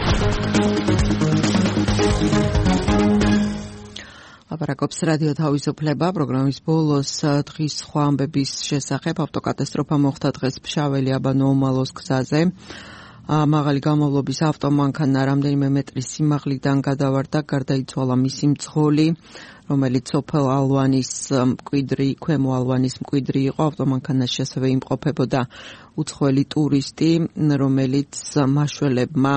აპარაკობს რადიო თავისუფლება. პროგრამის ბოლოს დღის სხვა ამბების შესახებ. ავტოკატასტროფა მოხდა დღეს ფშაველი აბანო უმალოს გზაზე. მაღალი გამოვლობის ავტომანქანა რამდენიმე მეტრის სიმაღლიდან გადავარდა, გარდაიცვალა მისი მძღოლი, რომელიც სოფელ ალვანის მკვიდრი, ქვემო ალვანის მკვიდრი იყო. ავტომანქანაში ასევე იმყოფებოდა უცხოელი ტურისტი, რომელიც მაშველებმა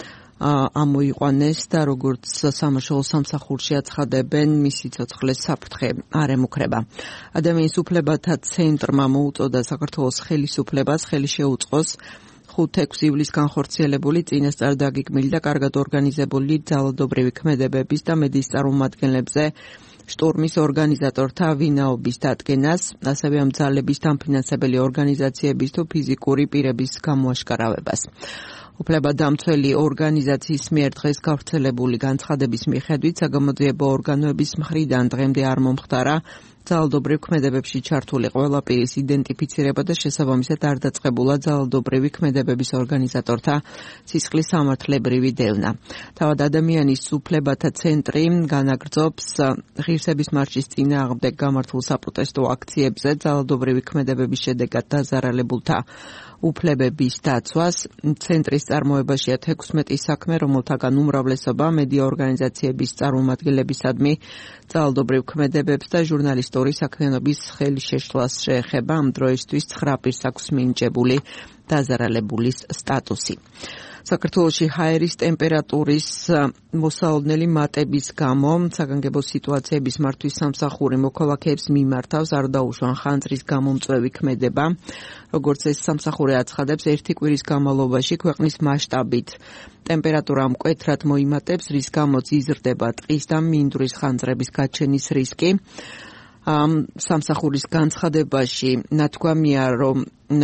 ამოიყვანეს და როგორც სამაშველო სამსახურში აცხადებენ, მისი ცოცხლის საფრთხე არ ემუქრება. ადამიანის უფლებათა ცენტრმა მოუწოდა საქართველოს ხელისუფლებას ხელი შეუწყოს 5-6 ივლისს განხორციელებული წინასწარ დაგეგმილი და კარგად ორგანიზებული ძალადობრივი ქმედებების და მედიის წარმომადგენლებზე შტურმის ორგანიზატორთა ვინაობის დადგენას, ასევე ამ ძალების დამფინანსებელი ორგანიზაციების თუ ფიზიკური პირების გამოაშკარავებას. უფლებადამცველი ორგანიზაციის მიერ დღეს გავრცელებული განცხადების მიხედვით საგამოძიებო ორგანოების მხრიდან დღემდე არ მომხდარა ძალადობრივ ქმედებებში ჩართული ყველა პირის იდენტიფიცირება და შესაბამისად არ დაწყებულა ძალადობრივი ქმედებების ორგანიზატორთა სისხლის სამართლებრივი დევნა. თავად ადამიანის უფლებათა ცენტრი განაგრძობს ღირსების მარშის წინააღმდეგ გამართულ საპროტესტო აქციებზე ძალადობრივი ქმედებების შედეგად დაზარალებულთა უფლებების დაცვას. ცენტრის წარმოებაშია 16 საქმე, რომელთაგან უმრავლესობა მედია ორგანიზაციების წარმომადგენლებისადმი ძალადობრივ ქმედებებს და ჟურნალისტური საქმიანობის ხელშეშლას შეეხება. ამ დროისთვის 9 პირს აქვს მინიჭებული დაზარალებულის სტატუსი. საქართველოში ჰაერის ტემპერატურის მოსალოდნელი მატების გამო საგანგებო სიტუაციების მართვის სამსახური მოქალაქეებს მიმართავს არ დაუშვან ხანძრის გამომწვევი ქმედება. როგორც ეს სამსახური აცხადებს, ერთი კვირის განმავლობაში ქვეყნის მასშტაბით ტემპერატურა მკვეთრად მოიმატებს, რის გამოც იზრდება ტყის და მინდვრის ხანძრების გაჩენის რისკი. სამსახურის განცხადებაში ნათქვამია, რომ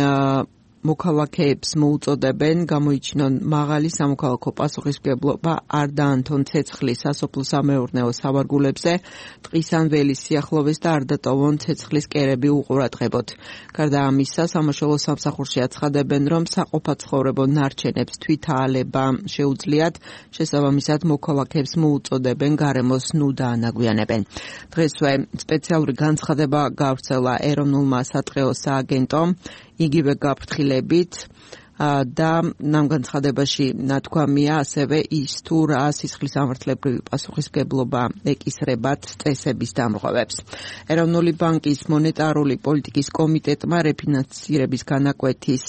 მოქალაქეებს მოუწოდებენ გამოიჩინონ მაღალი სამოქალაქო პასუხისმგებლობა, არ დაანთონ ცეცხლი სასოფლო-სამეურნეო სავარგულებზე, ტყის ან ველის სიახლოვეს და არ დატოვონ ცეცხლის კერები უყურადღებოდ. გარდა ამისა, სამაშველო სამსახურში აცხადებენ, რომ საყოფაცხოვრებო ნარჩენებს თვითაალება შეუძლიათ, შესაბამისად მოქალაქეებს მოუწოდებენ გარემოს ნუ დაანაგვიანებენ. დღესვე სპეციალური განცხადება გავრცელა ეროვნულმა სატყეო სააგენტომ, იგივე გაფრთხილებით და ამ განცხადებაში ნათქვამია ასევე ის თუ რა სისხლის სამართლებრივი პასუხისმგებლობა ეკისრებათ წესების დამრღვევებს. ეროვნული ბანკის მონეტარული პოლიტიკის კომიტეტმა რეფინანსირების განაკვეთის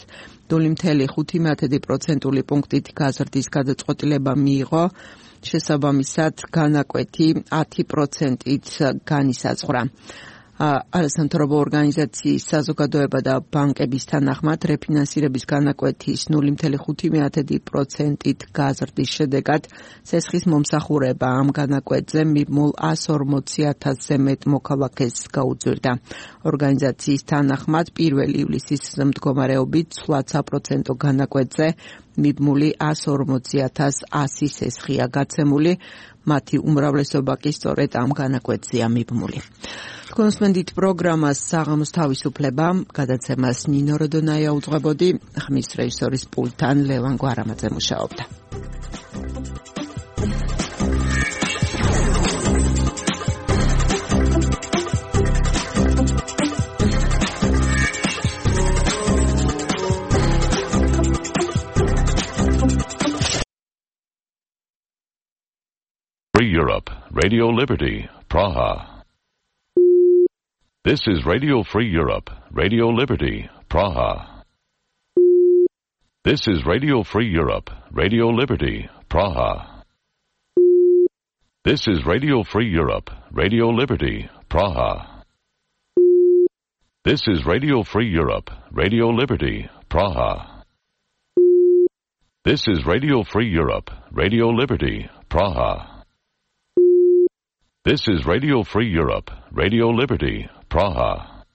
0.5% პუნქტით გაზრდის გადაწყვეტილება მიიღო, შესაბამისად განაკვეთი 10%-ით განისაზღვრა. არასამთავრობო ორგანიზაციის საზოგადოება და ბანკების თანახმად რეფინანსირების განაკვეთის 0.5%-ით გაზრდის შედეგად ცესხის მომსახურება ამ განაკვეთზე მიბმულ 140,000-ზე მეტ მოქალაქეს გაუძვირდა. ორგანიზაციის თანახმად 1 ივლისის მდგომარეობით ცვლად საპროცენტო განაკვეთზე მიბმული 140,100 ცესხია გაცემული, მათი უმრავლესობა კი სწორედ ამ განაკვეთზეა მიბმული. კონსმენდით პროგრამას საღამოს თავისუფლება, გადაცემას ნინო როდონაია უძღვებოდი, ხმის რეჟისორის პულტთან ლევან გვარამაძე მუშაობდა. Free Europe, Radio Liberty, Praha. This is Radio Free Europe, Radio Liberty, Praha. This is Radio Free Europe, Radio Liberty, Praha. This is Radio Free Europe, Radio Liberty, Praha. This is Radio Free Europe, Radio Liberty, Praha. This is Radio Free Europe, Radio Liberty, Praha. This is Radio Free Europe, Radio Liberty, Praha.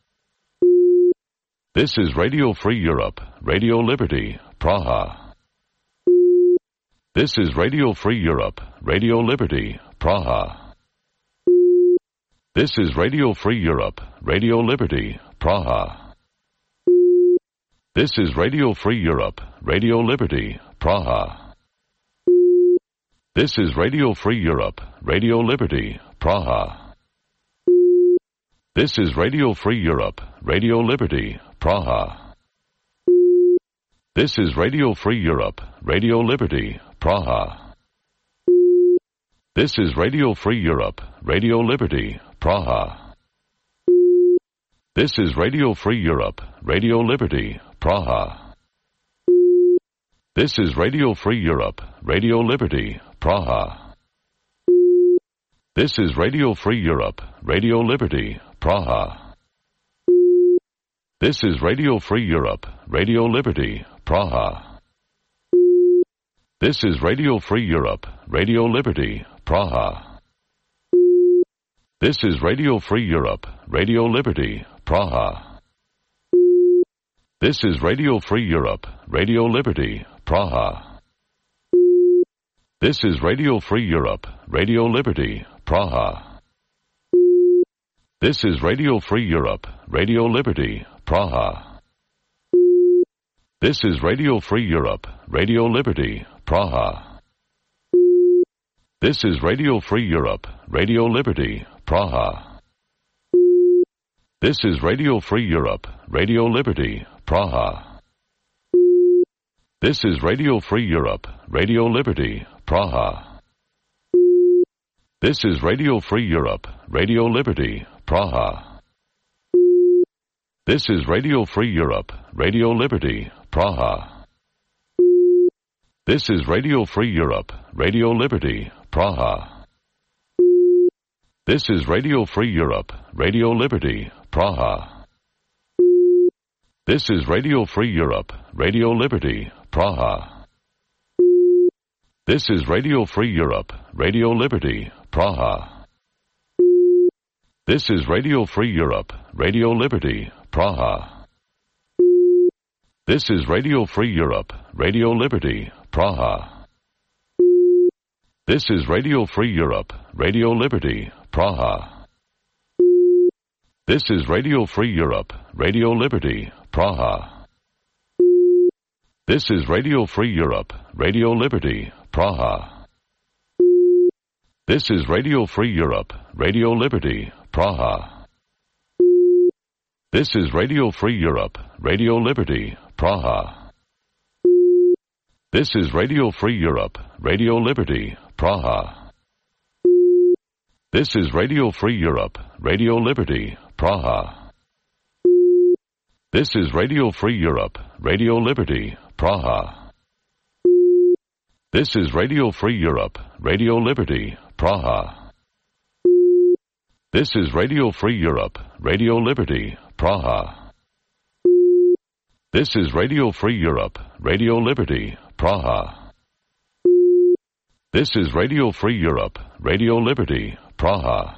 This is Radio Free Europe, Radio Liberty, Praha. This is Radio Free Europe, Radio Liberty, Praha. This is Radio Free Europe, Radio Liberty, Praha. This is Radio Free Europe, Radio Liberty, Praha. This is Radio Free Europe, Radio Liberty, Praha. This is Radio Free Europe, Radio Liberty, Praha. This is Radio Free Europe, Radio Liberty, Praha. This is Radio Free Europe, Radio Liberty, Praha. This is Radio Free Europe, Radio Liberty, Praha. This is Radio Free Europe, Radio Liberty, Praha. This is Radio Free Europe, Radio Liberty, Praha. This is Radio Free Europe, Radio Liberty, Praha. This is Radio Free Europe, Radio Liberty, Praha. This is Radio Free Europe, Radio Liberty, Praha. This is Radio Free Europe, Radio Liberty, Praha. This is Radio Free Europe, Radio Liberty, Praha. This is Radio Free Europe, Radio Liberty, Praha. This is Radio Free Europe, Radio Liberty, Praha. This is Radio Free Europe, Radio Liberty, Praha. This is Radio Free Europe, Radio Liberty, Praha. This is Radio Free Europe, Radio Liberty, Praha. This is Radio Free Europe, Radio Liberty, Praha. This is Radio Free Europe, Radio Liberty, Praha. This is Radio Free Europe, Radio Liberty, Praha. This is Radio Free Europe, Radio Liberty, Praha. This is Radio Free Europe, Radio Liberty, Praha. This is Radio Free Europe, Radio Liberty, Praha. This is Radio Free Europe, Radio Liberty, Praha. This is Radio Free Europe, Radio Liberty, Praha. This is Radio Free Europe, Radio Liberty, Praha. This is Radio Free Europe, Radio Liberty, Praha. This is Radio Free Europe, Radio Liberty, Praha. This is Radio Free Europe, Radio Liberty, Praha. This is Radio Free Europe, Radio Liberty, Praha. This is Radio Free Europe, Radio Liberty, Praha. This is Radio Free Europe, Radio Liberty, Praha. This is Radio Free Europe, Radio Liberty, Praha. This is Radio Free Europe, Radio Liberty, Praha. This is Radio Free Europe, Radio Liberty, Praha. This is Radio Free Europe, Radio Liberty, Praha. This is Radio Free Europe, Radio Liberty, Praha.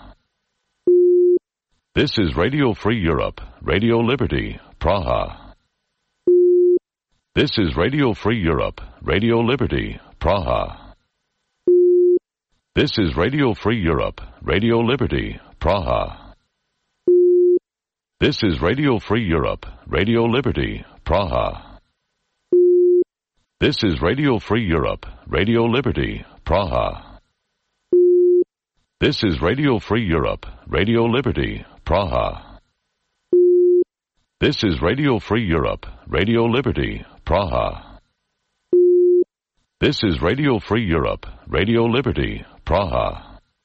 This is Radio Free Europe, Radio Liberty, Praha. This is Radio Free Europe, Radio Liberty, Praha. This is Radio Free Europe, Radio Liberty, Praha. This is Radio Free Europe, Radio Liberty, Praha. This is Radio Free Europe, Radio Liberty, Praha. This is Radio Free Europe, Radio Liberty, Praha. This is Radio Free Europe, Radio Liberty, Praha. This is Radio Free Europe, Radio Liberty, Praha.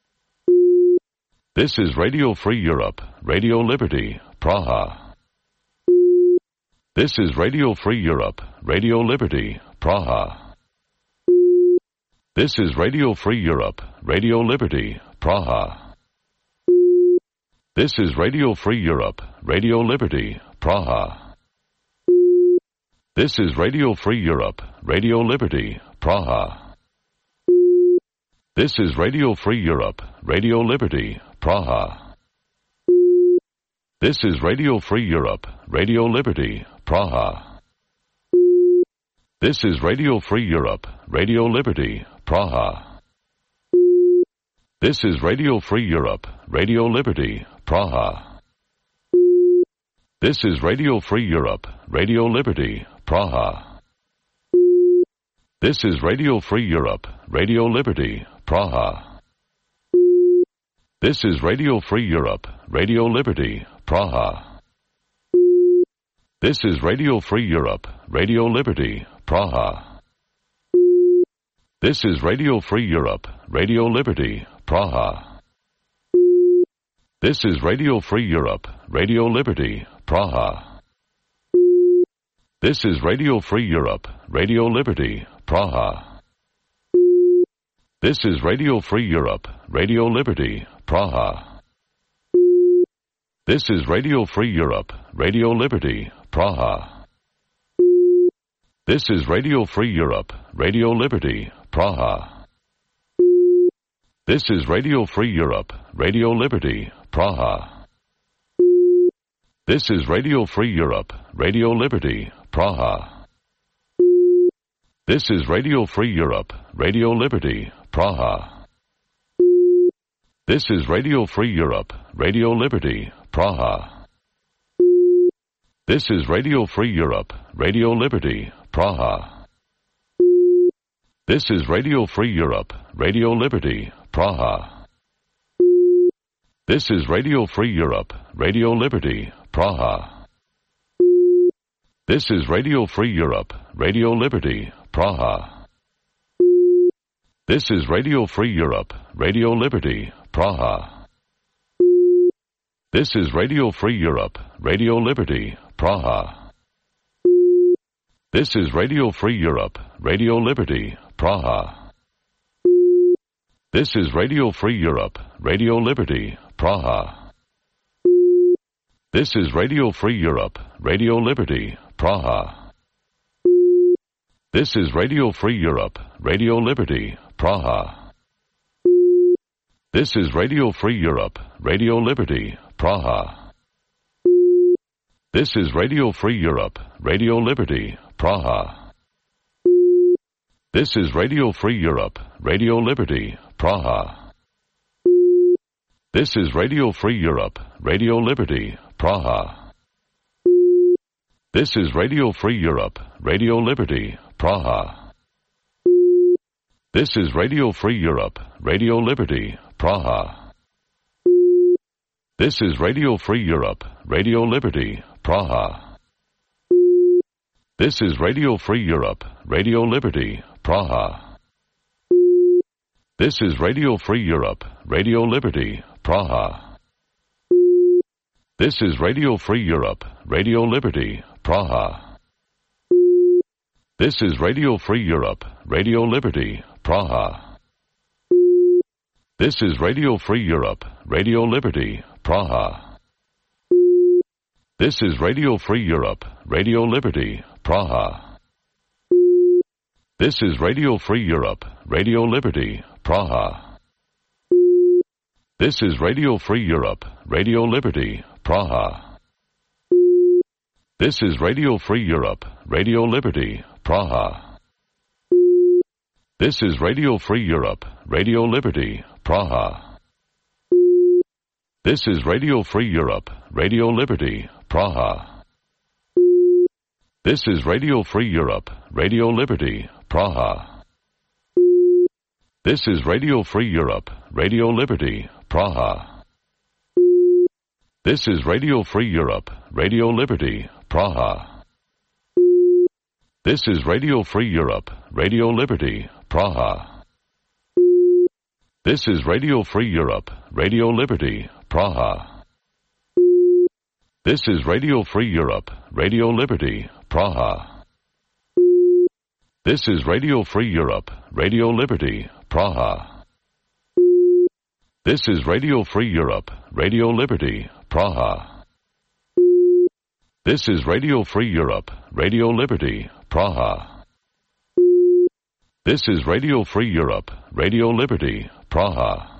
This is Radio Free Europe, Radio Liberty, Praha. This is Radio Free Europe, Radio Liberty, Praha. This is Radio Free Europe, Radio Liberty, Praha. This is Radio Free Europe, Radio Liberty, Praha. This is Radio Free Europe, Radio Liberty, Praha. This is Radio Free Europe, Radio Liberty, Praha. This is Radio Free Europe, Radio Liberty, Praha. This is Radio Free Europe, Radio Liberty, Praha. This is Radio Free Europe, Radio Liberty, Praha. This is Radio Free Europe, Radio Liberty, Praha. This is Radio Free Europe, Radio Liberty, Praha. This is Radio Free Europe, Radio Liberty, Praha. This is Radio Free Europe, Radio Liberty, Praha. This is Radio Free Europe, Radio Liberty, Praha. This is Radio Free Europe, Radio Liberty, Praha. This is Radio Free Europe, Radio Liberty, Praha. This is Radio Free Europe, Radio Liberty, Praha. This is Radio Free Europe, Radio Liberty, Praha. This is Radio Free Europe, Radio Liberty, Praha. This is Radio Free Europe, Radio Liberty, Praha. This is Radio Free Europe, Radio Liberty, Praha. This is Radio Free Europe, Radio Liberty, Praha. This is Radio Free Europe, Radio Liberty, Praha. This is Radio Free Europe, Radio Liberty, Praha. This is Radio Free Europe, Radio Liberty, Praha. This is Radio Free Europe, Radio Liberty, Praha. This is Radio Free Europe, Radio Liberty, Praha. This is Radio Free Europe, Radio Liberty, Praha. This is Radio Free Europe, Radio Liberty, Praha. This is Radio Free Europe, Radio Liberty, Praha. This is Radio Free Europe, Radio Liberty, Praha. This is Radio Free Europe, Radio Liberty, Praha. This is Radio Free Europe, Radio Liberty, Praha. This is Radio Free Europe, Radio Liberty, Praha. This is Radio Free Europe, Radio Liberty, Praha. This is Radio Free Europe, Radio Liberty, Praha. This is Radio Free Europe, Radio Liberty, Praha. This is Radio Free Europe, Radio Liberty, Praha. This is Radio Free Europe, Radio Liberty, Praha. This is Radio Free Europe, Radio Liberty, Praha. This is Radio Free Europe, Radio Liberty, Praha. This is Radio Free Europe, Radio Liberty, Praha. This is Radio Free Europe, Radio Liberty, Praha. This is Radio Free Europe, Radio Liberty, Praha. This is Radio Free Europe, Radio Liberty, Praha. This is Radio Free Europe, Radio Liberty, Praha. This is Radio Free Europe, Radio Liberty, Praha. This is Radio Free Europe, Radio Liberty, Praha. This is Radio Free Europe, Radio Liberty, Praha. This is Radio Free Europe, Radio Liberty, Praha. This is Radio Free Europe, Radio Liberty, Praha. This is Radio Free Europe, Radio Liberty, Praha. This is Radio Free Europe, Radio Liberty, Praha. This is Radio Free Europe, Radio Liberty, Praha. This is Radio Free Europe, Radio Liberty, Praha. This is Radio Free Europe, Radio Liberty, Praha. This is Radio Free Europe, Radio Liberty, Praha. This is Radio Free Europe, Radio Liberty, Praha. This is Radio Free Europe, Radio Liberty, Praha. This is Radio Free Europe, Radio Liberty, Praha. This is Radio Free Europe, Radio Liberty, Praha.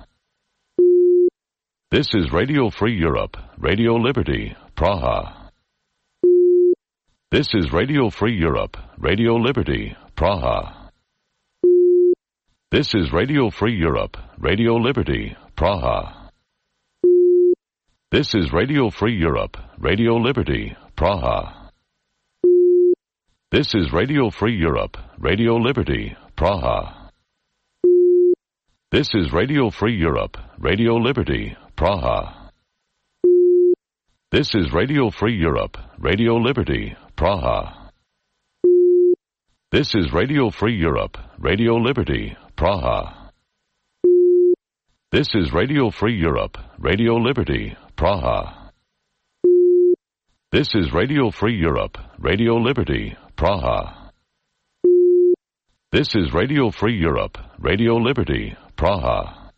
This is Radio Free Europe, Radio Liberty, Praha. This is Radio Free Europe, Radio Liberty, Praha. This is Radio Free Europe, Radio Liberty, Praha. This is Radio Free Europe, Radio Liberty, Praha. This is Radio Free Europe, Radio Liberty, Praha. This is Radio Free Europe, Radio Liberty, Praha. This is Radio Free Europe, Radio Liberty, Praha. This is Radio Free Europe, Radio Liberty, Praha. This is Radio Free Europe, Radio Liberty, Praha. This is Radio Free Europe, Radio Liberty, Praha. This is Radio Free Europe, Radio Liberty, Praha.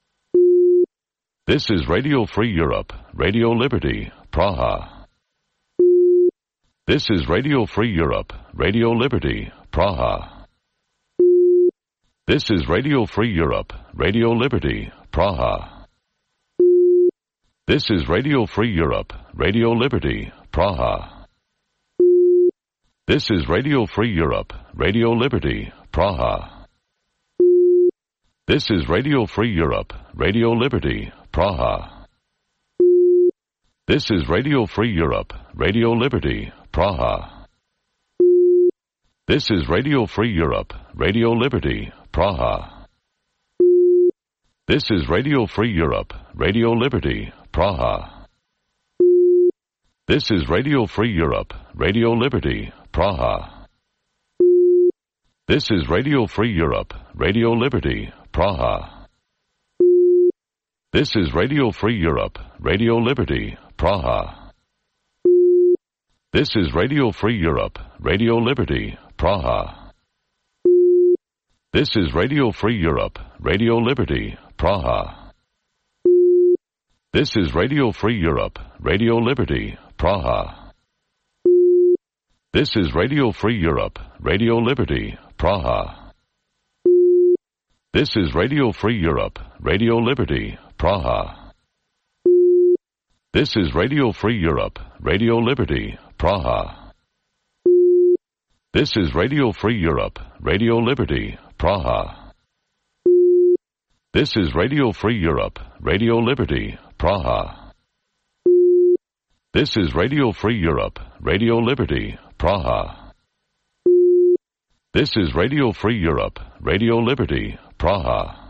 This is Radio Free Europe, Radio Liberty, Praha. This is Radio Free Europe, Radio Liberty, Praha. This is Radio Free Europe, Radio Liberty, Praha. This is Radio Free Europe, Radio Liberty, Praha. This is Radio Free Europe, Radio Liberty, Praha. This is Radio Free Europe, Radio Liberty, Praha. This is Radio Free Europe, Radio Liberty, Praha. This is Radio Free Europe, Radio Liberty, Praha. This is Radio Free Europe, Radio Liberty, Praha. This is Radio Free Europe, Radio Liberty, Praha. This is Radio Free Europe, Radio Liberty, Praha. This is Radio Free Europe, Radio Liberty, Praha. This is Radio Free Europe, Radio Liberty, Praha. This is Radio Free Europe, Radio Liberty, Praha. This is Radio Free Europe, Radio Liberty, Praha. This is Radio Free Europe, Radio Liberty, Praha. This is Radio Free Europe, Radio Liberty, Praha. This is Radio Free Europe, Radio Liberty, Praha. This is Radio Free Europe, Radio Liberty, Praha. This is Radio Free Europe, Radio Liberty, Praha. This is Radio Free Europe, Radio Liberty, Praha. This is Radio Free Europe, Radio Liberty, Praha.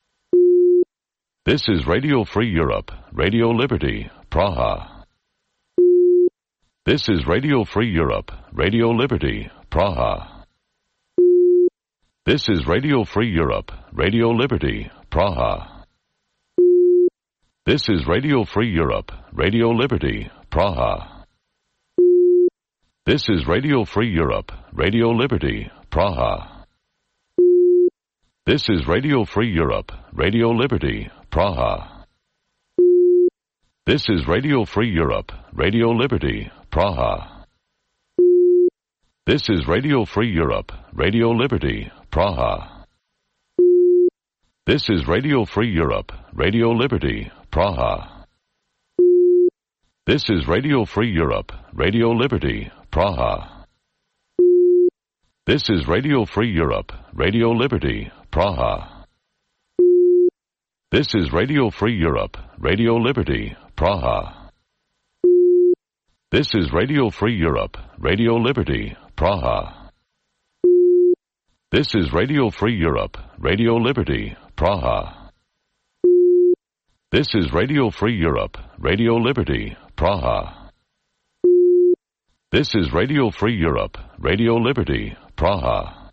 This is Radio Free Europe, Radio Liberty, Praha. This is Radio Free Europe, Radio Liberty, Praha. This is Radio Free Europe, Radio Liberty, Praha. This is Radio Free Europe, Radio Liberty, Praha. This is Radio Free Europe, Radio Liberty, Praha. This is Radio Free Europe, Radio Liberty, Praha. This is Radio Free Europe, Radio Liberty, Praha. This is Radio Free Europe, Radio Liberty, Praha. This is Radio Free Europe, Radio Liberty, Praha. This is Radio Free Europe, Radio Liberty, Praha. This is Radio Free Europe, Radio Liberty, Praha. This is Radio Free Europe, Radio Liberty, Praha. This is Radio Free Europe, Radio Liberty, Praha. This is Radio Free Europe, Radio Liberty, Praha. This is Radio Free Europe, Radio Liberty, Praha. This is Radio Free Europe, Radio Liberty, Praha.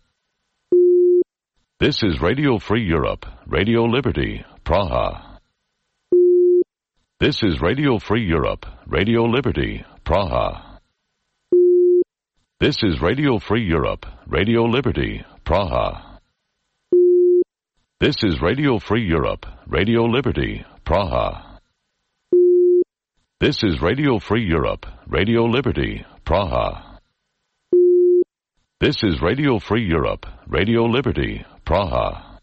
This is Radio Free Europe, Radio Liberty, Praha. This is Radio Free Europe, Radio Liberty, Praha. This is Radio Free Europe, Radio Liberty, Praha. This is Radio Free Europe, Radio Liberty, Praha. This is Radio Free Europe, Radio Liberty, Praha. This is Radio Free Europe, Radio Liberty, Praha.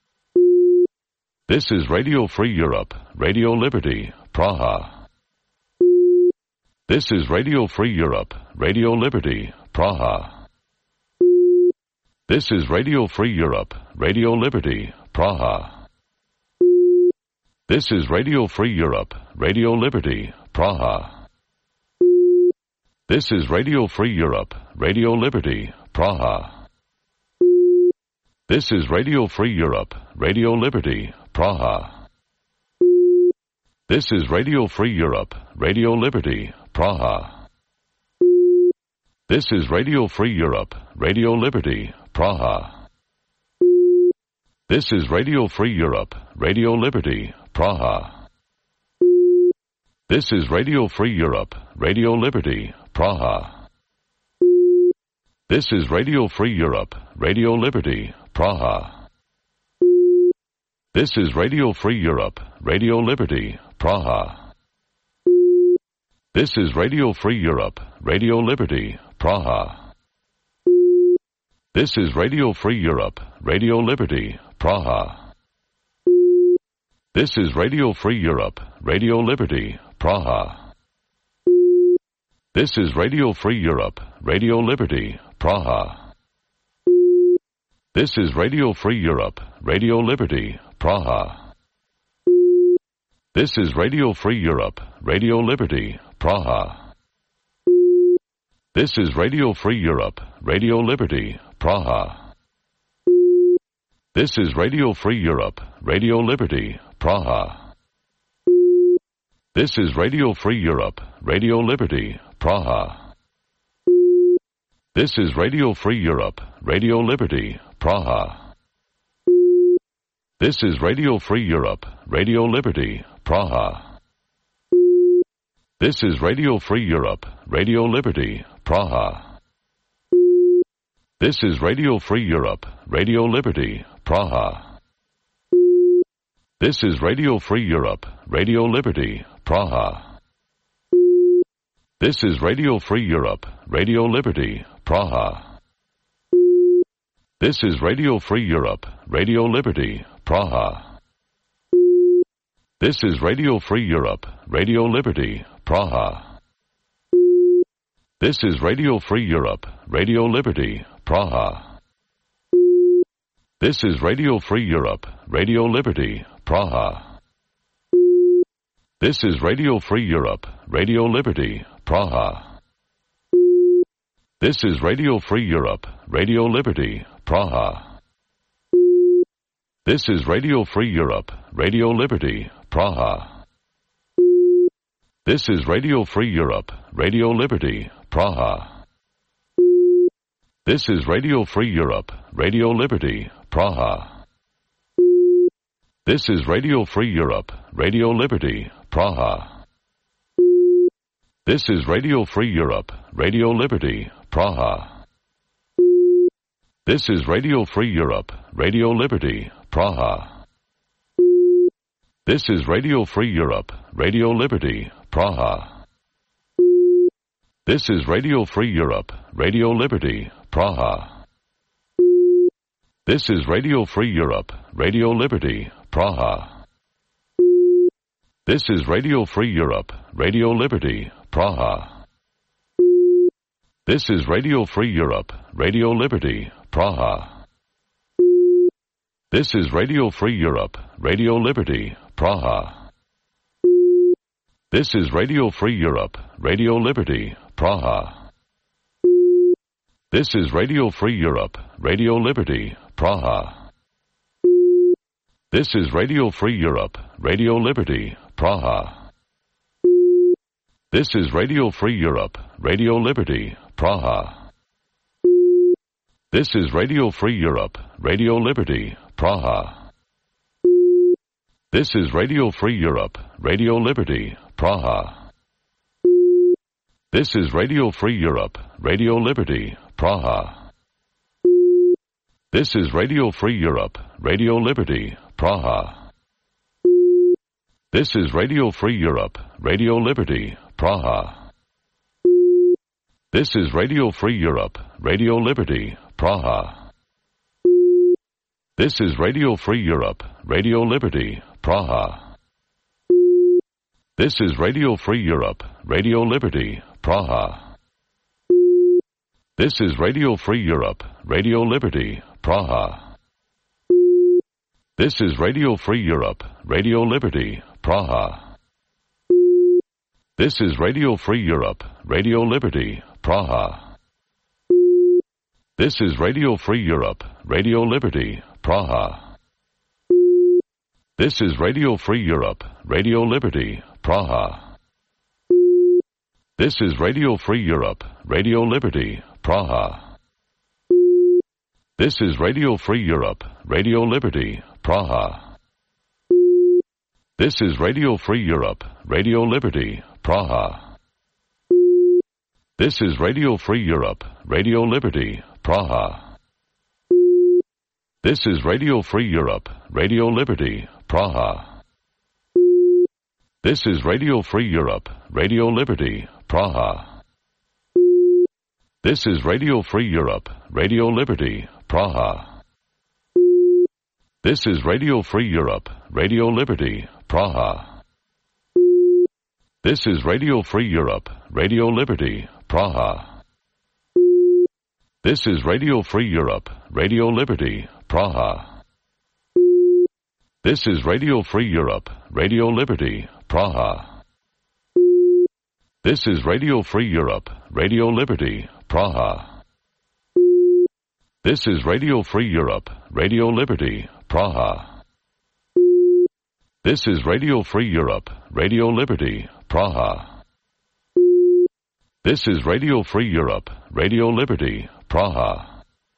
This is Radio Free Europe, Radio Liberty, Praha. This is Radio Free Europe, Radio Liberty, Praha. This is Radio Free Europe, Radio Liberty, Praha. This is Radio Free Europe, Radio Liberty, Praha. This is Radio Free Europe, Radio Liberty, Praha. This is Radio Free Europe, Radio Liberty, Praha. This is Radio Free Europe, Radio Liberty, Praha. This is Radio Free Europe, Radio Liberty, Praha. This is Radio Free Europe, Radio Liberty, Praha. This is Radio Free Europe, Radio Liberty, Praha. This is Radio Free Europe, Radio Liberty, Praha. This is Radio Free Europe, Radio Liberty, Praha. This is Radio Free Europe, Radio Liberty, Praha. This is Radio Free Europe, Radio Liberty, Praha. This is Radio Free Europe, Radio Liberty, Praha. This is Radio Free Europe, Radio Liberty, Praha. This is Radio Free Europe, Radio Liberty, Praha. This is Radio Free Europe, Radio Liberty, Praha. This is Radio Free Europe, Radio Liberty, Praha. This is Radio Free Europe, Radio Liberty, Praha. This is Radio Free Europe, Radio Liberty, Praha. This is Radio Free Europe, Radio Liberty, Praha. This is Radio Free Europe, Radio Liberty, Praha. This is Radio Free Europe, Radio Liberty, Praha. This is Radio Free Europe, Radio Liberty, Praha. This is Radio Free Europe, Radio Liberty, Praha. This is Radio Free Europe, Radio Liberty, Praha. This is Radio Free Europe, Radio Liberty, Praha. This is Radio Free Europe, Radio Liberty, Praha. This is Radio Free Europe, Radio Liberty, Praha. This is Radio Free Europe, Radio Liberty, Praha. This is Radio Free Europe, Radio Liberty, Praha. This is Radio Free Europe, Radio Liberty, Praha. This is Radio Free Europe, Radio Liberty, Praha. This is Radio Free Europe, Radio Liberty, Praha. This is Radio Free Europe, Radio Liberty, Praha. This is Radio Free Europe, Radio Liberty, Praha. This is Radio Free Europe, Radio Liberty, Praha. This is Radio Free Europe, Radio Liberty, Praha. This is Radio Free Europe, Radio Liberty, Praha. This is Radio Free Europe, Radio Liberty, Praha. This is Radio Free Europe, Radio Liberty, Praha. This is Radio Free Europe, Radio Liberty, Praha. This is Radio Free Europe, Radio Liberty, Praha. This is Radio Free Europe, Radio Liberty, Praha. This is Radio Free Europe, Radio Liberty, Praha. This is Radio Free Europe, Radio Liberty, Praha. This is Radio Free Europe, Radio Liberty, Praha. This is Radio Free Europe, Radio Liberty, Praha. This is Radio Free Europe, Radio Liberty, Praha. This is Radio Free Europe, Radio Liberty, Praha. This is Radio Free Europe, Radio Liberty, Praha. This is Radio Free Europe, Radio Liberty, Praha. This is Radio Free Europe, Radio Liberty, Praha. This is Radio Free Europe, Radio Liberty, Praha. This is Radio Free Europe, Radio Liberty, Praha. This is Radio Free Europe, Radio Liberty, Praha. This is Radio Free Europe, Radio Liberty, Praha. This is Radio Free Europe, Radio Liberty, Praha. This is Radio Free Europe, Radio Liberty, Praha. This is Radio Free Europe, Radio Liberty, Praha. This is Radio Free Europe, Radio Liberty, Praha. This is Radio Free Europe, Radio Liberty, Praha. This is Radio Free Europe, Radio Liberty, Praha. This is Radio Free Europe, Radio Liberty, Praha. This is Radio Free Europe, Radio Liberty, Praha. This is Radio Free Europe, Radio Liberty, Praha. This is Radio Free Europe, Radio Liberty, Praha. This is Radio Free Europe, Radio Liberty, Praha. This is Radio Free Europe, Radio Liberty, Praha. This is Radio Free Europe, Radio Liberty, Praha. This is Radio Free Europe, Radio Liberty, Praha. This is Radio Free Europe, Radio Liberty, Praha. This is Radio Free Europe, Radio Liberty, Praha. This is Radio Free Europe, Radio Liberty, Praha. This is Radio Free Europe, Radio Liberty, Praha. This is Radio Free Europe, Radio Liberty, Praha.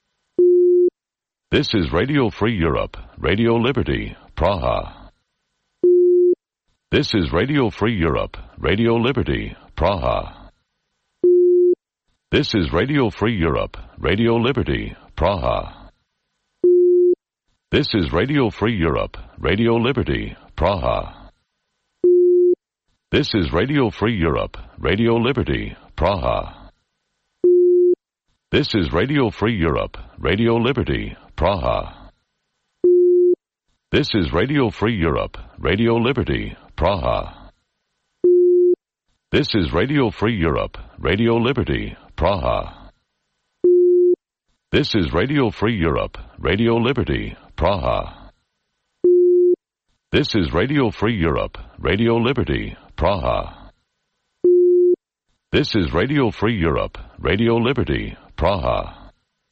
This is Radio Free Europe, Radio Liberty, Praha. This is Radio Free Europe, Radio Liberty, Praha. This is Radio Free Europe, Radio Liberty, Praha. This is Radio Free Europe, Radio Liberty, Praha. This is Radio Free Europe, Radio Liberty, Praha. This is Radio Free Europe, Radio Liberty, Praha. This is Radio Free Europe, Radio Liberty, Praha. This is Radio Free Europe, Radio Liberty, Praha. This is Radio Free Europe, Radio Liberty, Praha. This is Radio Free Europe, Radio Liberty, Praha. This is Radio Free Europe, Radio Liberty, Praha.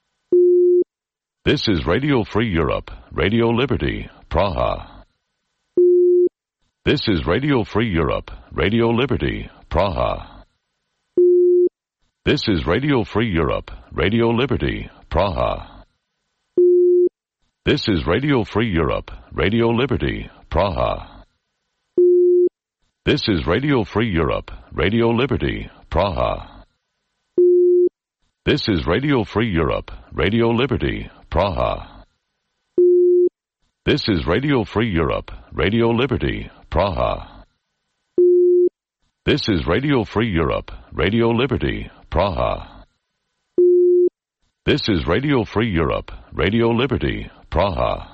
This is Radio Free Europe, Radio Liberty, Praha. This is Radio Free Europe, Radio Liberty, Praha. This is Radio Free Europe, Radio Liberty, Praha. This is Radio Free Europe, Radio Liberty, Praha. This is Radio Free Europe, Radio Liberty, Praha. This is Radio Free Europe, Radio Liberty, Praha. This is Radio Free Europe, Radio Liberty, Praha. This is Radio Free Europe, Radio Liberty, Praha. This is Radio Free Europe, Radio Liberty, Praha.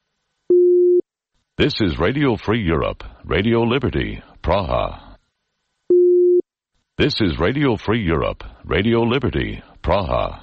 This is Radio Free Europe, Radio Liberty, Praha. This is Radio Free Europe, Radio Liberty, Praha.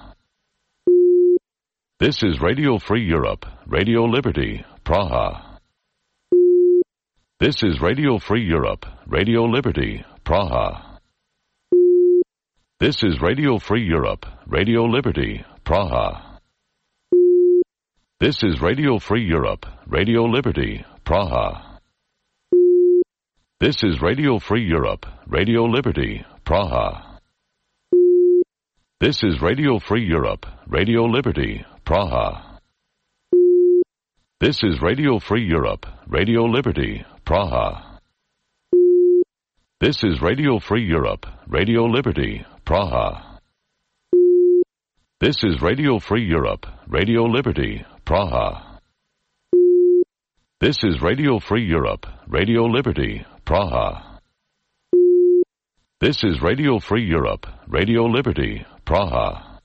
This is Radio Free Europe, Radio Liberty, Praha. This is Radio Free Europe, Radio Liberty, Praha. This is Radio Free Europe, Radio Liberty, Praha. This is Radio Free Europe, Radio Liberty, Praha. This is Radio Free Europe, Radio Liberty, Praha. This is Radio Free Europe, Radio Liberty, Praha. This is Radio Free Europe, Radio Liberty, Praha. This is Radio Free Europe, Radio Liberty, Praha. This is Radio Free Europe, Radio Liberty, Praha. This is Radio Free Europe, Radio Liberty, Praha. This is Radio Free Europe, Radio Liberty, Praha.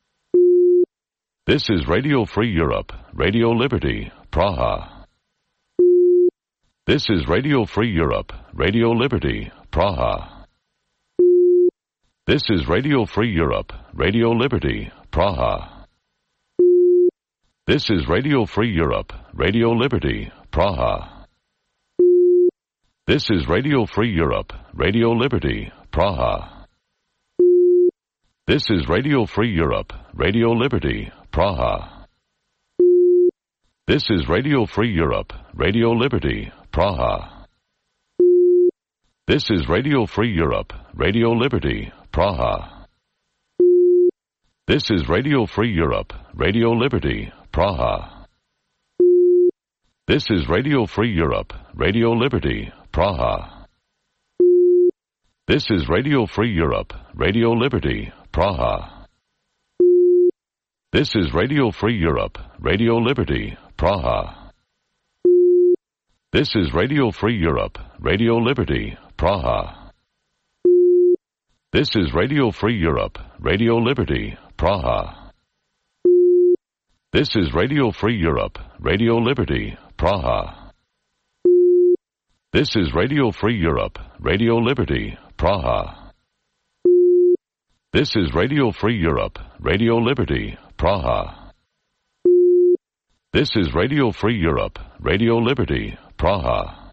This is Radio Free Europe, Radio Liberty, Praha. This is Radio Free Europe, Radio Liberty, Praha. This is Radio Free Europe, Radio Liberty, Praha. This is Radio Free Europe, Radio Liberty, Praha. This is Radio Free Europe, Radio Liberty, Praha. This is Radio Free Europe, Radio Liberty, Praha. This is Radio Free Europe, Radio Liberty, Praha. This is Radio Free Europe, Radio Liberty, Praha. This is Radio Free Europe, Radio Liberty, Praha. This is Radio Free Europe, Radio Liberty, Praha. This is Radio Free Europe, Radio Liberty, Praha. This is Radio Free Europe, Radio Liberty, Praha. This is Radio Free Europe, Radio Liberty, Praha. This is Radio Free Europe, Radio Liberty, Praha. This is Radio Free Europe, Radio Liberty, Praha. This is Radio Free Europe, Radio Liberty, Praha. This is Radio Free Europe, Radio Liberty, Praha. This is Radio Free Europe, Radio Liberty, Praha.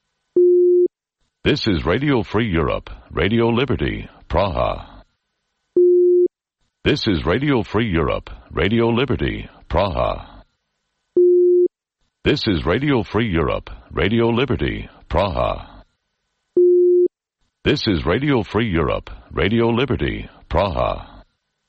This is Radio Free Europe, Radio Liberty, Praha. This is Radio Free Europe, Radio Liberty, Praha. This is Radio Free Europe, Radio Liberty, Praha. This is Radio Free Europe, Radio Liberty, Praha.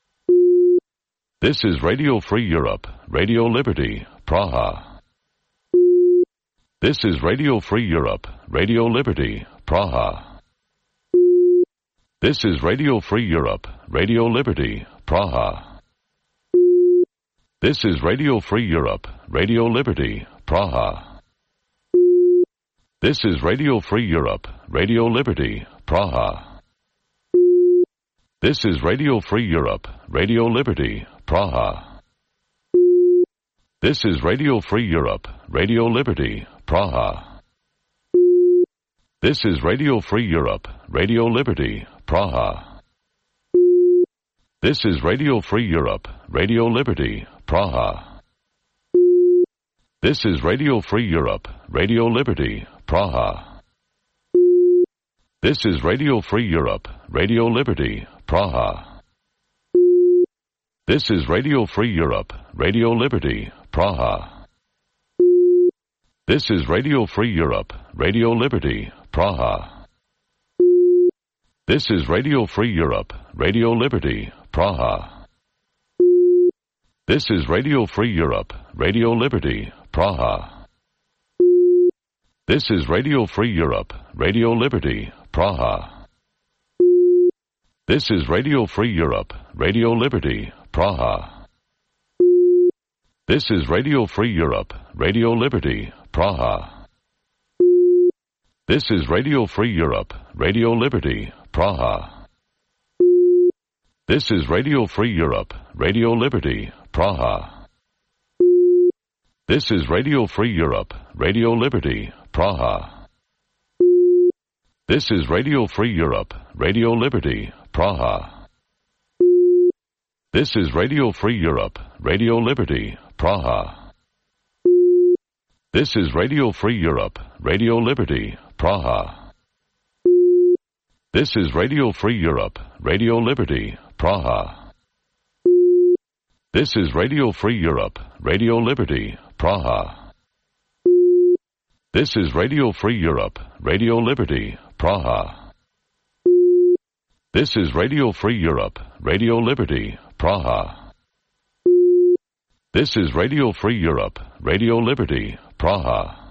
This is Radio Free Europe, Radio Liberty, Praha. This is Radio Free Europe, Radio Liberty, Praha. This is Radio Free Europe, Radio Liberty, Praha. This is Radio Free Europe, Radio Liberty, Praha. This is Radio Free Europe, Radio Liberty, Praha. This is Radio Free Europe, Radio Liberty, Praha. This is Radio Free Europe, Radio Liberty, Praha. This is Radio Free Europe, Radio Liberty, Praha. This is Radio Free Europe, Radio Liberty, Praha. This is Radio Free Europe, Radio Liberty, Praha. This is Radio Free Europe, Radio Liberty, Praha. This is Radio Free Europe, Radio Liberty, Praha. This is Radio Free Europe, Radio Liberty, Praha. This is Radio Free Europe, Radio Liberty, Praha. This is Radio Free Europe, Radio Liberty, Praha. This is Radio Free Europe, Radio Liberty, Praha. This is Radio Free Europe, Radio Liberty, Praha. This is Radio Free Europe, Radio Liberty, Praha. This is Radio Free Europe, Radio Liberty, Praha. This is Radio Free Europe, Radio Liberty, Praha. This is Radio Free Europe, Radio Liberty, Praha. This is Radio Free Europe, Radio Liberty, Praha. This is Radio Free Europe, Radio Liberty, Praha. This is Radio Free Europe, Radio Liberty, Praha. This is Radio Free Europe, Radio Liberty, Praha. This is Radio Free Europe, Radio Liberty, Praha. This is Radio Free Europe, Radio Liberty, Praha. This is Radio Free Europe, Radio Liberty, Praha. This is Radio Free Europe, Radio Liberty, Praha.